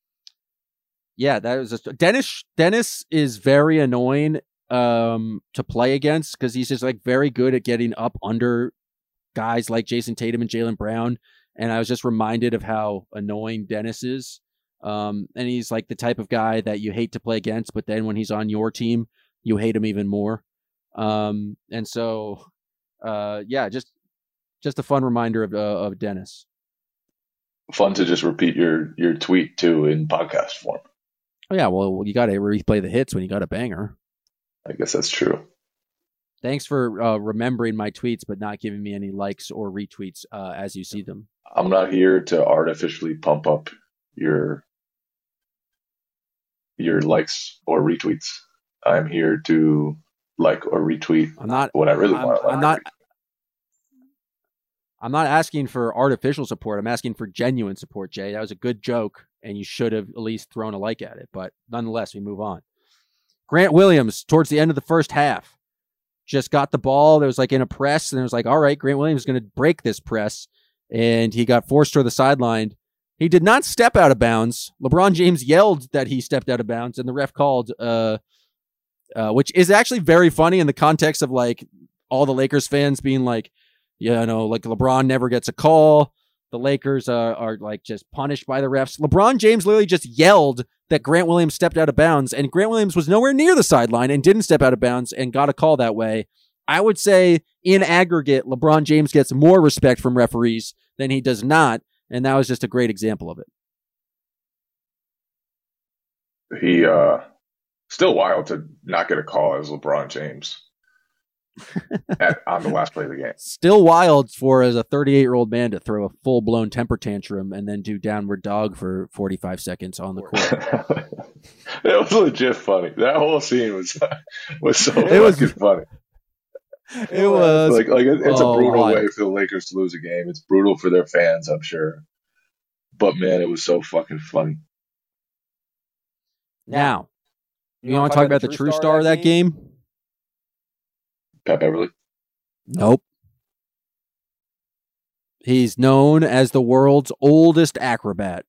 yeah, that was just Dennis. Dennis is very annoying um to play against because he's just like very good at getting up under guys like Jason Tatum and Jaylen Brown. And I was just reminded of how annoying Dennis is. Um, and he's like the type of guy that you hate to play against, but then when he's on your team, you hate him even more. Um, and so, uh, yeah, just just a fun reminder of uh, of Dennis. Fun to just repeat your your tweet too in podcast form. Oh yeah, well you got to replay the hits when you got a banger. I guess that's true. Thanks for uh, remembering my tweets, but not giving me any likes or retweets uh, as you see them. I'm not here to artificially pump up your your likes or retweets. I'm here to like or retweet I'm not what I really I'm, want. to like I'm or not. retweet. I'm not asking for artificial support. I'm asking for genuine support, Jay. That was a good joke, and you should have at least thrown a like at it. But nonetheless, we move on. Grant Williams, towards the end of the first half, just got the ball. There was like in a press, and it was like, all right, Grant Williams is going to break this press, and he got forced to the sideline. He did not step out of bounds. LeBron James yelled that he stepped out of bounds, and the ref called, uh, uh, which is actually very funny in the context of like all the Lakers fans being like, you know, like LeBron never gets a call. The Lakers uh, are like just punished by the refs. LeBron James literally just yelled that Grant Williams stepped out of bounds, and Grant Williams was nowhere near the sideline and didn't step out of bounds and got a call that way. I would say in aggregate, LeBron James gets more respect from referees than he does not, and that was just a great example of it. He uh, still wild to not get a call as LeBron James. At, on the last play of the game. Still wild for as a thirty-eight-year-old man to throw a full-blown temper tantrum and then do downward dog for forty-five seconds on the court. It was legit funny. That whole scene was was so it was, fucking funny. It was like like it, it's oh, a brutal my. way for the Lakers to lose a game. It's brutal for their fans, I'm sure. But man, it was so fucking funny. Now, you, you want to talk about the true star of that game? game? Pat Beverly? Nope. He's known as the world's oldest acrobat.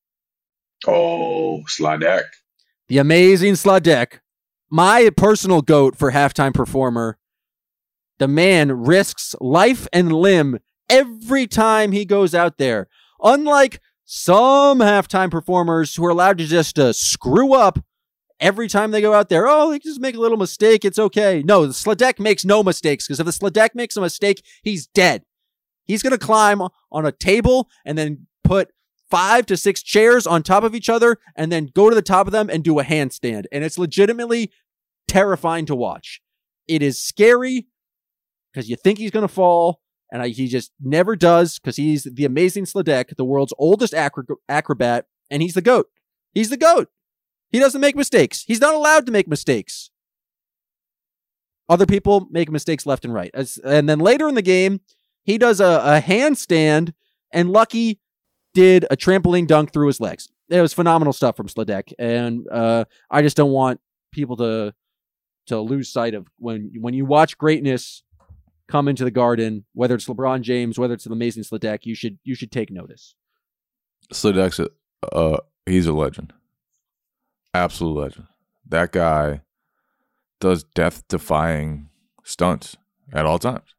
Oh, Sladek. The amazing Sladek. My personal GOAT for halftime performer. The man risks life and limb every time he goes out there. Unlike some halftime performers who are allowed to just uh, screw up every time they go out there. Oh, they just make a little mistake. It's okay. No, the Sladek makes no mistakes, because if the Sladek makes a mistake, he's dead. He's going to climb on a table and then put five to six chairs on top of each other and then go to the top of them and do a handstand. And it's legitimately terrifying to watch. It is scary because you think he's going to fall, and I, he just never does, because he's the amazing Sladek, the world's oldest acro- acrobat, and he's the GOAT. He's the GOAT. He doesn't make mistakes. He's not allowed to make mistakes. Other people make mistakes left and right. As, and then later in the game, he does a, a handstand, and Lucky did a trampoline dunk through his legs. It was phenomenal stuff from Sladek, and uh, I just don't want people to to lose sight of when when you watch greatness come into the Garden, whether it's LeBron James, whether it's the amazing Sladek, you should you should take notice. Sladek's a, uh, he's a legend. Absolute legend. That guy does death-defying stunts at all times.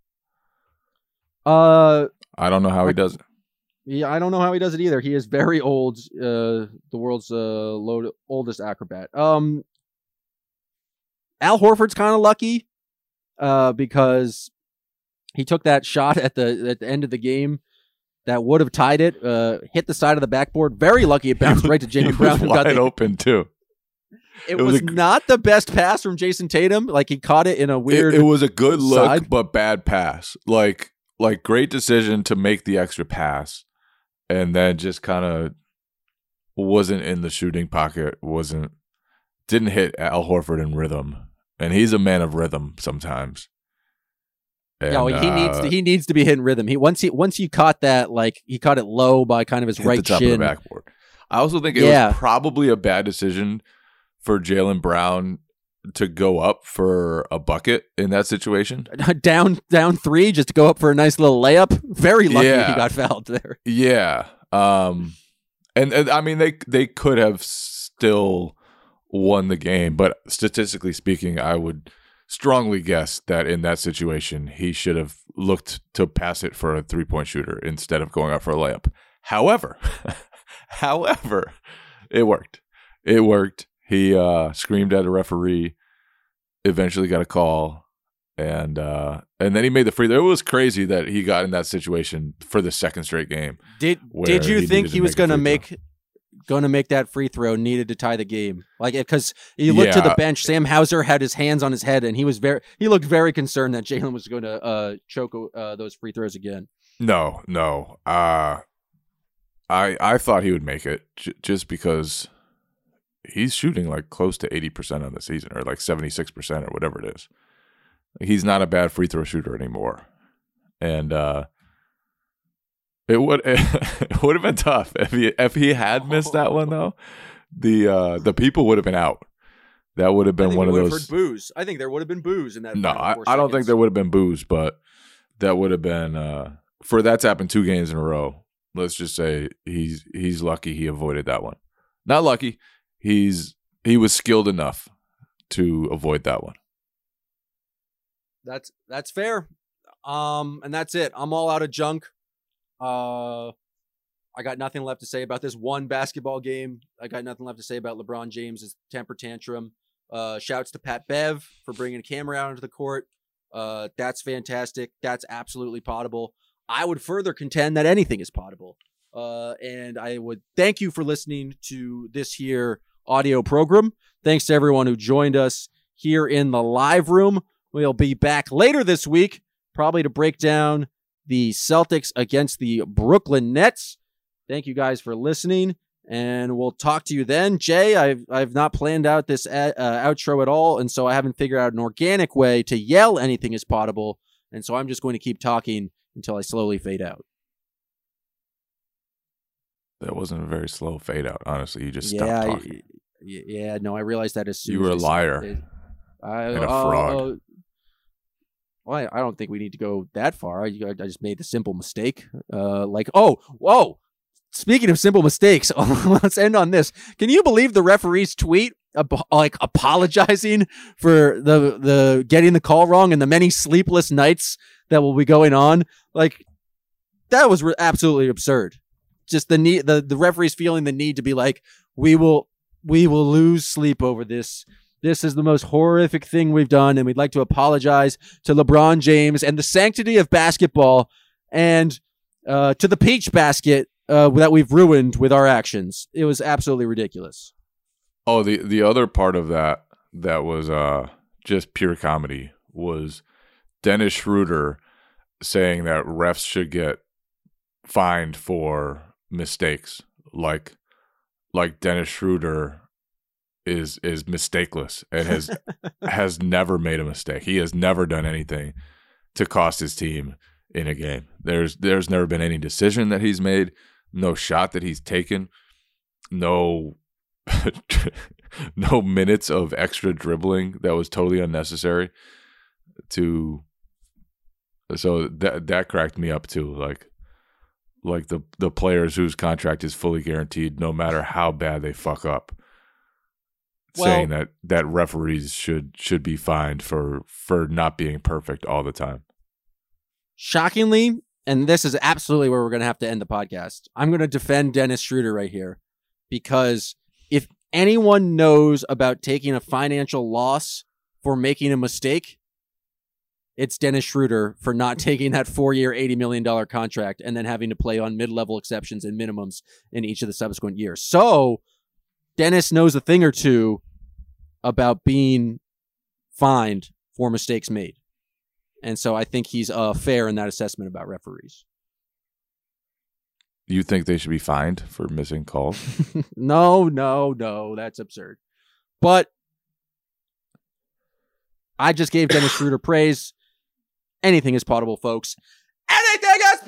Uh, I don't know how he does it. Yeah, I don't know how he does it either. He is very old, uh, the world's uh, load, oldest acrobat. Um, Al Horford's kind of lucky uh, because he took that shot at the at the end of the game that would have tied it, uh, hit the side of the backboard. Very lucky it bounced right to Jaylen Brown. He who was got wide the, open, too. It, it was, was a, not the best pass from Jason Tatum. Like, he caught it in a weird It, it was a good look, side. but bad pass. Like, like great decision to make the extra pass, and then just kind of wasn't in the shooting pocket, wasn't, didn't hit Al Horford in rhythm. And he's a man of rhythm sometimes. And, no, he uh, needs to, he needs to be hitting rhythm. He once he once you caught that, like he caught it low by kind of his hit right the top shin. of the backboard. I also think it yeah. was probably a bad decision for Jaylen Brown to go up for a bucket in that situation. down down three just to go up for a nice little layup. Very lucky yeah. he got fouled there. Yeah, um, and, and I mean they they could have still won the game, but statistically speaking, I would strongly guess that in that situation, he should have looked to pass it for a three-point shooter instead of going out for a layup. However, however, it worked. It worked. He uh, screamed at a referee, eventually got a call, and uh, and then he made the free throw. It was crazy that he got in that situation for the second straight game. Did Did you he think he was going to make going to make that free throw needed to tie the game? Like, because you looked yeah. to the bench, Sam Hauser had his hands on his head, and he was very he looked very concerned that Jaylen was going to uh, choke uh, those free throws again. No, no. Uh, I I thought he would make it j- just because he's shooting like close to eighty percent on the season, or like seventy-six percent or whatever it is. He's not a bad free throw shooter anymore. And uh, It would it would have been tough if he if he had missed that one though. The uh, the people would have been out. That would have been one of those. Heard boos. I think there would have been boos in that. No, I, I don't think there would have been boos, but that would have been uh, for that to happen two games in a row. Let's just say he's he's lucky he avoided that one. Not lucky. He's he was skilled enough to avoid that one. That's that's fair. Um, and that's it. I'm all out of junk. Uh, I got nothing left to say about this one basketball game. I got nothing left to say about LeBron James's temper tantrum. Uh, shouts to Pat Bev for bringing a camera out into the court. Uh, that's fantastic. That's absolutely potable. I would further contend that anything is potable. Uh, and I would thank you for listening to this here audio program. Thanks to everyone who joined us here in the live room. We'll be back later this week, probably to break down the Celtics against the Brooklyn Nets. Thank you guys for listening, and we'll talk to you then. Jay, I've I've not planned out this uh, outro at all, and so I haven't figured out an organic way to yell anything is potable, and so I'm just going to keep talking until I slowly fade out. That wasn't a very slow fade out, honestly. You just yeah, stopped talking. I, yeah, no, I realized that as soon you as were a liar it, I, and a uh, fraud. Uh, well, I, I don't think we need to go that far. I, I just made the simple mistake. Uh, like, oh, whoa. Speaking of simple mistakes, let's end on this. Can you believe the referee's tweet, ap- like apologizing for the the getting the call wrong and the many sleepless nights that will be going on? Like, that was re- absolutely absurd. Just the need, the the referee's feeling the need to be like, we will we will lose sleep over this. This is the most horrific thing we've done, and we'd like to apologize to LeBron James and the sanctity of basketball, and uh, to the Peach Basket. Uh, that we've ruined with our actions. It was absolutely ridiculous. Oh, the, the other part of that that was uh, just pure comedy was Dennis Schroeder saying that refs should get fined for mistakes. Like like Dennis Schroeder is is mistakeless and has has never made a mistake. He has never done anything to cost his team in a game. There's there's never been any decision that he's made. No shot that he's taken, no no minutes of extra dribbling that was totally unnecessary. To so that that cracked me up too. Like like the the players whose contract is fully guaranteed, no matter how bad they fuck up, well, saying that that referees should should be fined for for not being perfect all the time. Shockingly. And this is absolutely where we're going to have to end the podcast. I'm going to defend Dennis Schroeder right here, because if anyone knows about taking a financial loss for making a mistake, it's Dennis Schroeder for not taking that four-year, eighty million dollars contract and then having to play on mid-level exceptions and minimums in each of the subsequent years. So Dennis knows a thing or two about being fined for mistakes made. And so I think he's uh, fair in that assessment about referees. You think they should be fined for missing calls? no, no, no. That's absurd. But I just gave Dennis Schroeder praise. Anything is potable, folks. Anything is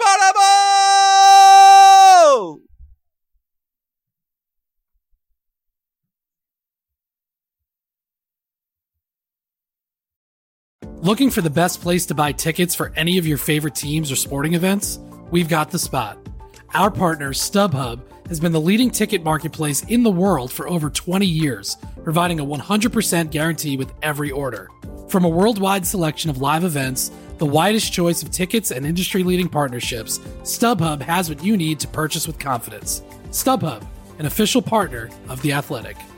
potable! Looking for the best place to buy tickets for any of your favorite teams or sporting events? We've got the spot. Our partner, StubHub, has been the leading ticket marketplace in the world for over twenty years, providing a one hundred percent guarantee with every order. From a worldwide selection of live events, the widest choice of tickets, and industry-leading partnerships, StubHub has what you need to purchase with confidence. StubHub, an official partner of The Athletic.